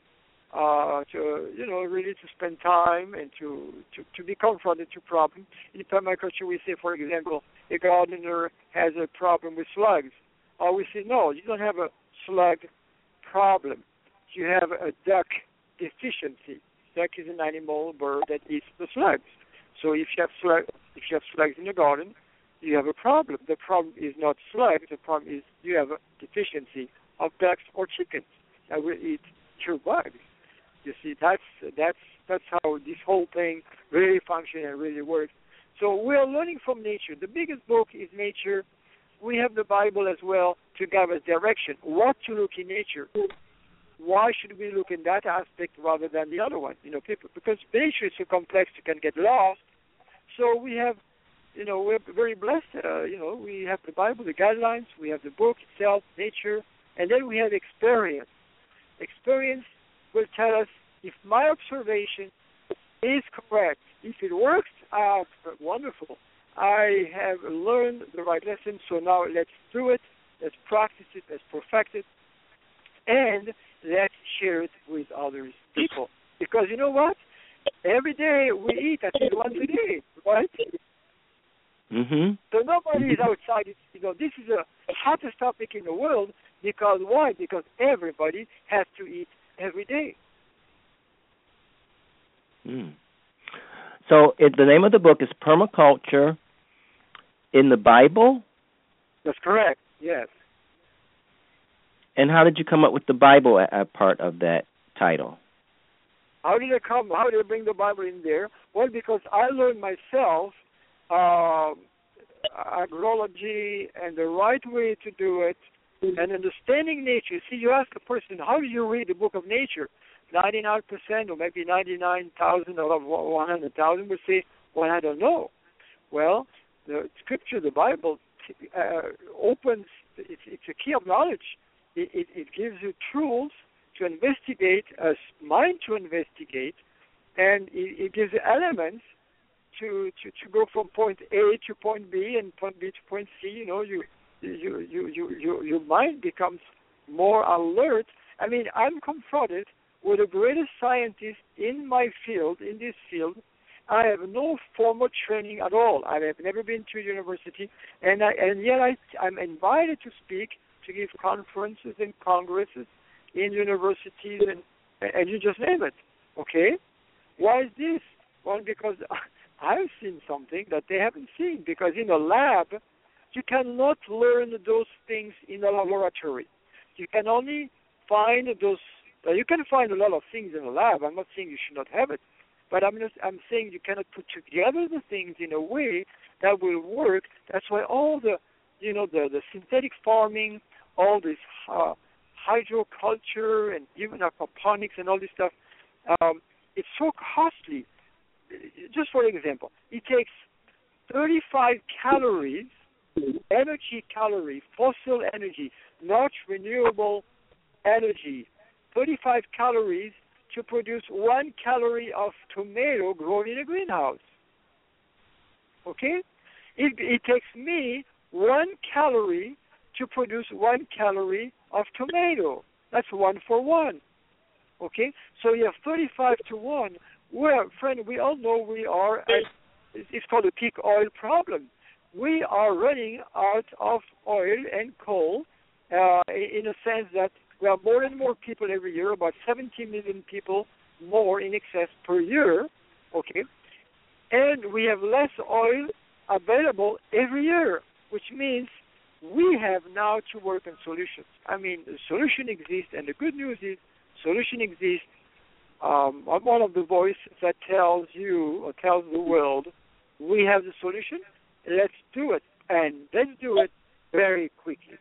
[SPEAKER 3] uh, to, you know, really to spend time and to, to, to be confronted to problems. In permaculture, we say, for example, a gardener has a problem with slugs. Or we say, no, you don't have a slug problem. You have a duck deficiency. Duck is an animal, bird that eats the slugs. So if you have slug, if you have slugs in the garden, you have a problem. The problem is not slugs. The problem is you have a deficiency of ducks or chickens that will eat your bugs. You see, that's that's that's how this whole thing really functions and really works. So we are learning from nature. The biggest book is nature. We have the Bible as well to give us direction, what to look in nature. Why should we look in that aspect rather than the other one? You know, people, because nature is so complex, you can get lost. So we have, you know, we're very blessed. Uh, you know, we have the Bible, the guidelines, we have the book itself, nature, and then we have experience. Experience will tell us if my observation is correct. If it works, ah, wonderful. I have learned the right lesson, so now let's do it, let's practice it, let's perfect it, and let's share it with others, people. Because you know what? Every day we eat at least once a day, right?
[SPEAKER 1] Mm-hmm.
[SPEAKER 3] So nobody is outside. You know, this is the hottest topic in the world because why? Because everybody has to eat every day.
[SPEAKER 1] Mm. So it, the name of the book is Permaculture in the Bible?
[SPEAKER 3] That's correct, yes.
[SPEAKER 1] And how did you come up with the Bible a, a part of that title?
[SPEAKER 3] How did I come? How did I bring the Bible in there? Well, because I learned myself uh, agrology and the right way to do it, and understanding nature. See, you ask a person, how do you read the book of nature? ninety-nine percent or maybe ninety-nine thousand or one hundred thousand would say, well, I don't know. Well, the scripture, the Bible, uh, opens, it's, it's a key of knowledge. It, it, it gives you tools to investigate, a mind to investigate, and it, it gives you elements to, to, to go from point A to point B and point B to point C. You know, you, you, you, you, you, your mind becomes more alert. I mean, I'm confronted with the greatest scientist in my field, in this field. I have no formal training at all. I have never been to university, and I, and yet I, I'm invited to speak, to give conferences and congresses in universities, and and you just name it. Okay? Why is this? Well, because I've seen something that they haven't seen. Because in a lab, you cannot learn those things in a laboratory. You can only find those. Uh, you can find a lot of things in a lab. I'm not saying you should not have it, but I'm not, I'm saying you cannot put together the things in a way that will work. That's why all the, you know, the, the synthetic farming, all this uh, hydroculture, and even aquaponics and all this stuff, um, it's so costly. Just for example, it takes thirty-five calories, energy calorie, fossil energy, not renewable energy, thirty-five calories to produce one calorie of tomato grown in a greenhouse. Okay? It, it takes me one calorie to produce one calorie of tomato. That's one for one. Okay? So you have thirty-five to one. Well, friend, we all know we are, at, it's called a peak oil problem. We are running out of oil and coal uh, in a sense that we have more and more people every year, about seventy million people more in excess per year, okay? And we have less oil available every year, which means we have now to work on solutions. I mean, the solution exists, and the good news is solution exists. Um, I'm one of the voices that tells you or tells the world, we have the solution, let's do it, and let's do it very quickly.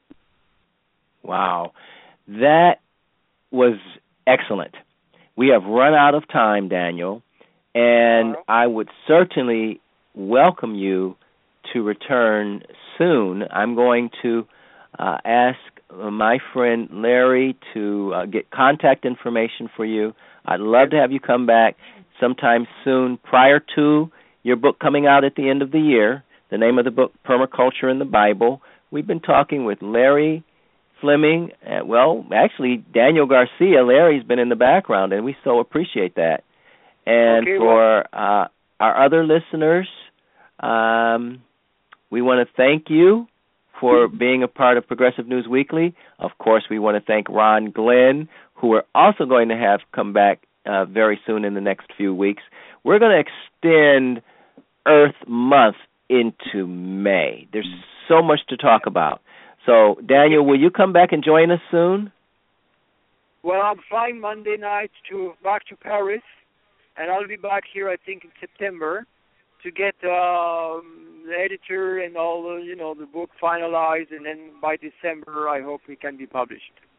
[SPEAKER 1] Wow. That was excellent. We have run out of time, Daniel, and I would certainly welcome you to return soon. I'm going to uh, ask my friend Larry to uh, get contact information for you. I'd love to have you come back sometime soon prior to your book coming out at the end of the year. The name of the book, Permaculture in the Bible. We've been talking with Larry Fleming. Uh, well, actually, Daniel Garcia, Larry's been in the background, and we so appreciate that. And
[SPEAKER 3] okay,
[SPEAKER 1] for uh, our other listeners, um, we want to thank you for being a part of Progressive News Weekly. Of course, we want to thank Ron Glenn, who we're also going to have come back uh, very soon in the next few weeks. We're going to extend Earth Month into May. There's so much to talk about. So, Daniel, will you come back and join us soon?
[SPEAKER 3] Well, I'm flying Monday night to back to Paris, and I'll be back here, I think, in September to get um, the editor and all the, you know, the book finalized, and then by December, I hope it can be published.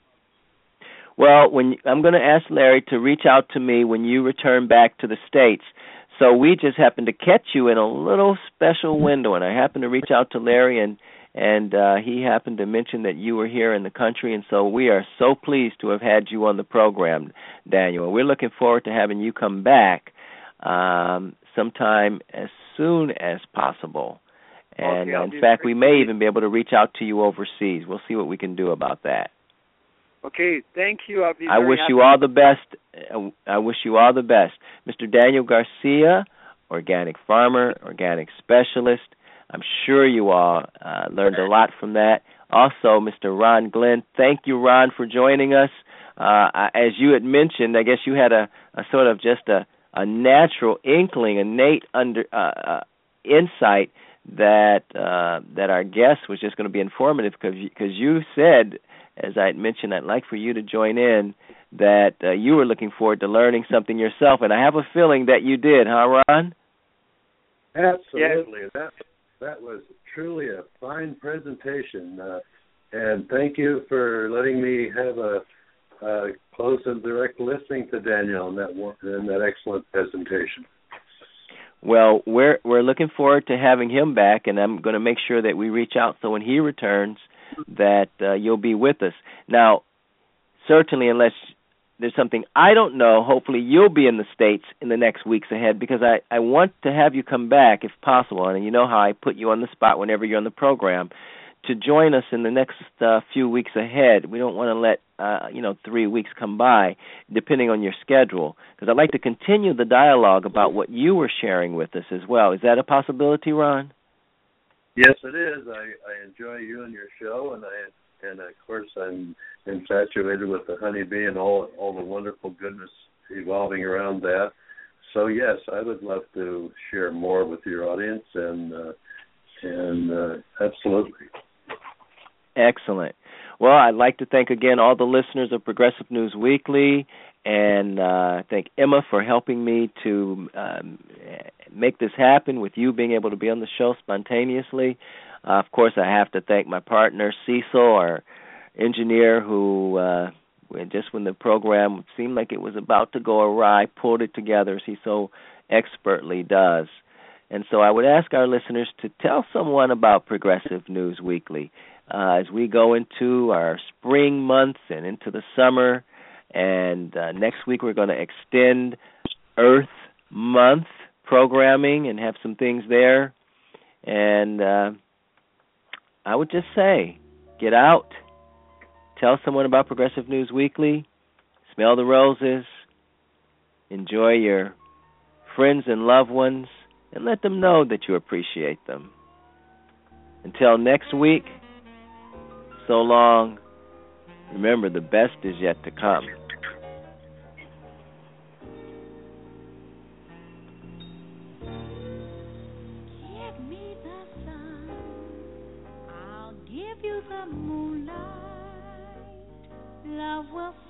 [SPEAKER 1] Well, when I'm going to ask Larry to reach out to me when you return back to the States. So we just happened to catch you in a little special window, and I happened to reach out to Larry, and and uh, he happened to mention that you were here in the country, and so we are so pleased to have had you on the program, Daniel. We're looking forward to having you come back um, sometime as soon as possible. And
[SPEAKER 3] okay,
[SPEAKER 1] in fact, we may even be able to reach out to you overseas. We'll see what we can do about that.
[SPEAKER 3] Okay, thank you. I'll be
[SPEAKER 1] I
[SPEAKER 3] very
[SPEAKER 1] wish
[SPEAKER 3] happy.
[SPEAKER 1] you all the best. I wish you all the best. Mister Daniel Garcia, organic farmer, organic specialist. I'm sure you all uh, learned a lot from that. Also, Mister Ron Glenn, thank you, Ron, for joining us. Uh, as you had mentioned, I guess you had a, a sort of just a, a natural inkling, innate under uh, uh, insight that uh, that our guest was just going to be informative because because you said, as I had mentioned, I'd like for you to join in, that uh, you were looking forward to learning something yourself, and I have a feeling that you did, huh, Ron?
[SPEAKER 2] Absolutely. That that was truly a fine presentation, uh, and thank you for letting me have a, a close and direct listening to Daniel in that in that excellent presentation.
[SPEAKER 1] Well, we're we're looking forward to having him back, and I'm going to make sure that we reach out so when he returns that uh, you'll be with us. Now, certainly, unless there's something I don't know, hopefully you'll be in the States in the next weeks ahead, because I, I want to have you come back if possible, and you know how I put you on the spot whenever you're on the program, to join us in the next uh, few weeks ahead. We don't want to let, uh, you know, three weeks come by, depending on your schedule, because I'd like to continue the dialogue about what you were sharing with us as well. Is that a possibility, Ron?
[SPEAKER 2] Yes, it is. I, I enjoy you and your show, and I and of course I'm infatuated with the honeybee and all all the wonderful goodness evolving around that. So yes, I would love to share more with your audience, and uh, and uh, absolutely.
[SPEAKER 1] Excellent. Well, I'd like to thank again all the listeners of Progressive News Weekly, and uh, thank Emma for helping me to um, make this happen with you being able to be on the show spontaneously. Uh, of course, I have to thank my partner, Cecil, our engineer, who uh, just when the program seemed like it was about to go awry, pulled it together as he so expertly does. And so I would ask our listeners to tell someone about Progressive News Weekly uh, as we go into our spring months and into the summer. And uh, next week we're going to extend Earth Month programming and have some things there. And uh, I would just say, get out, tell someone about Progressive News Weekly, smell the roses, enjoy your friends and loved ones, and let them know that you appreciate them. Until next week, so long. Remember, the best is yet to come.
[SPEAKER 4] Give me the sun, I'll give you the moonlight. Love will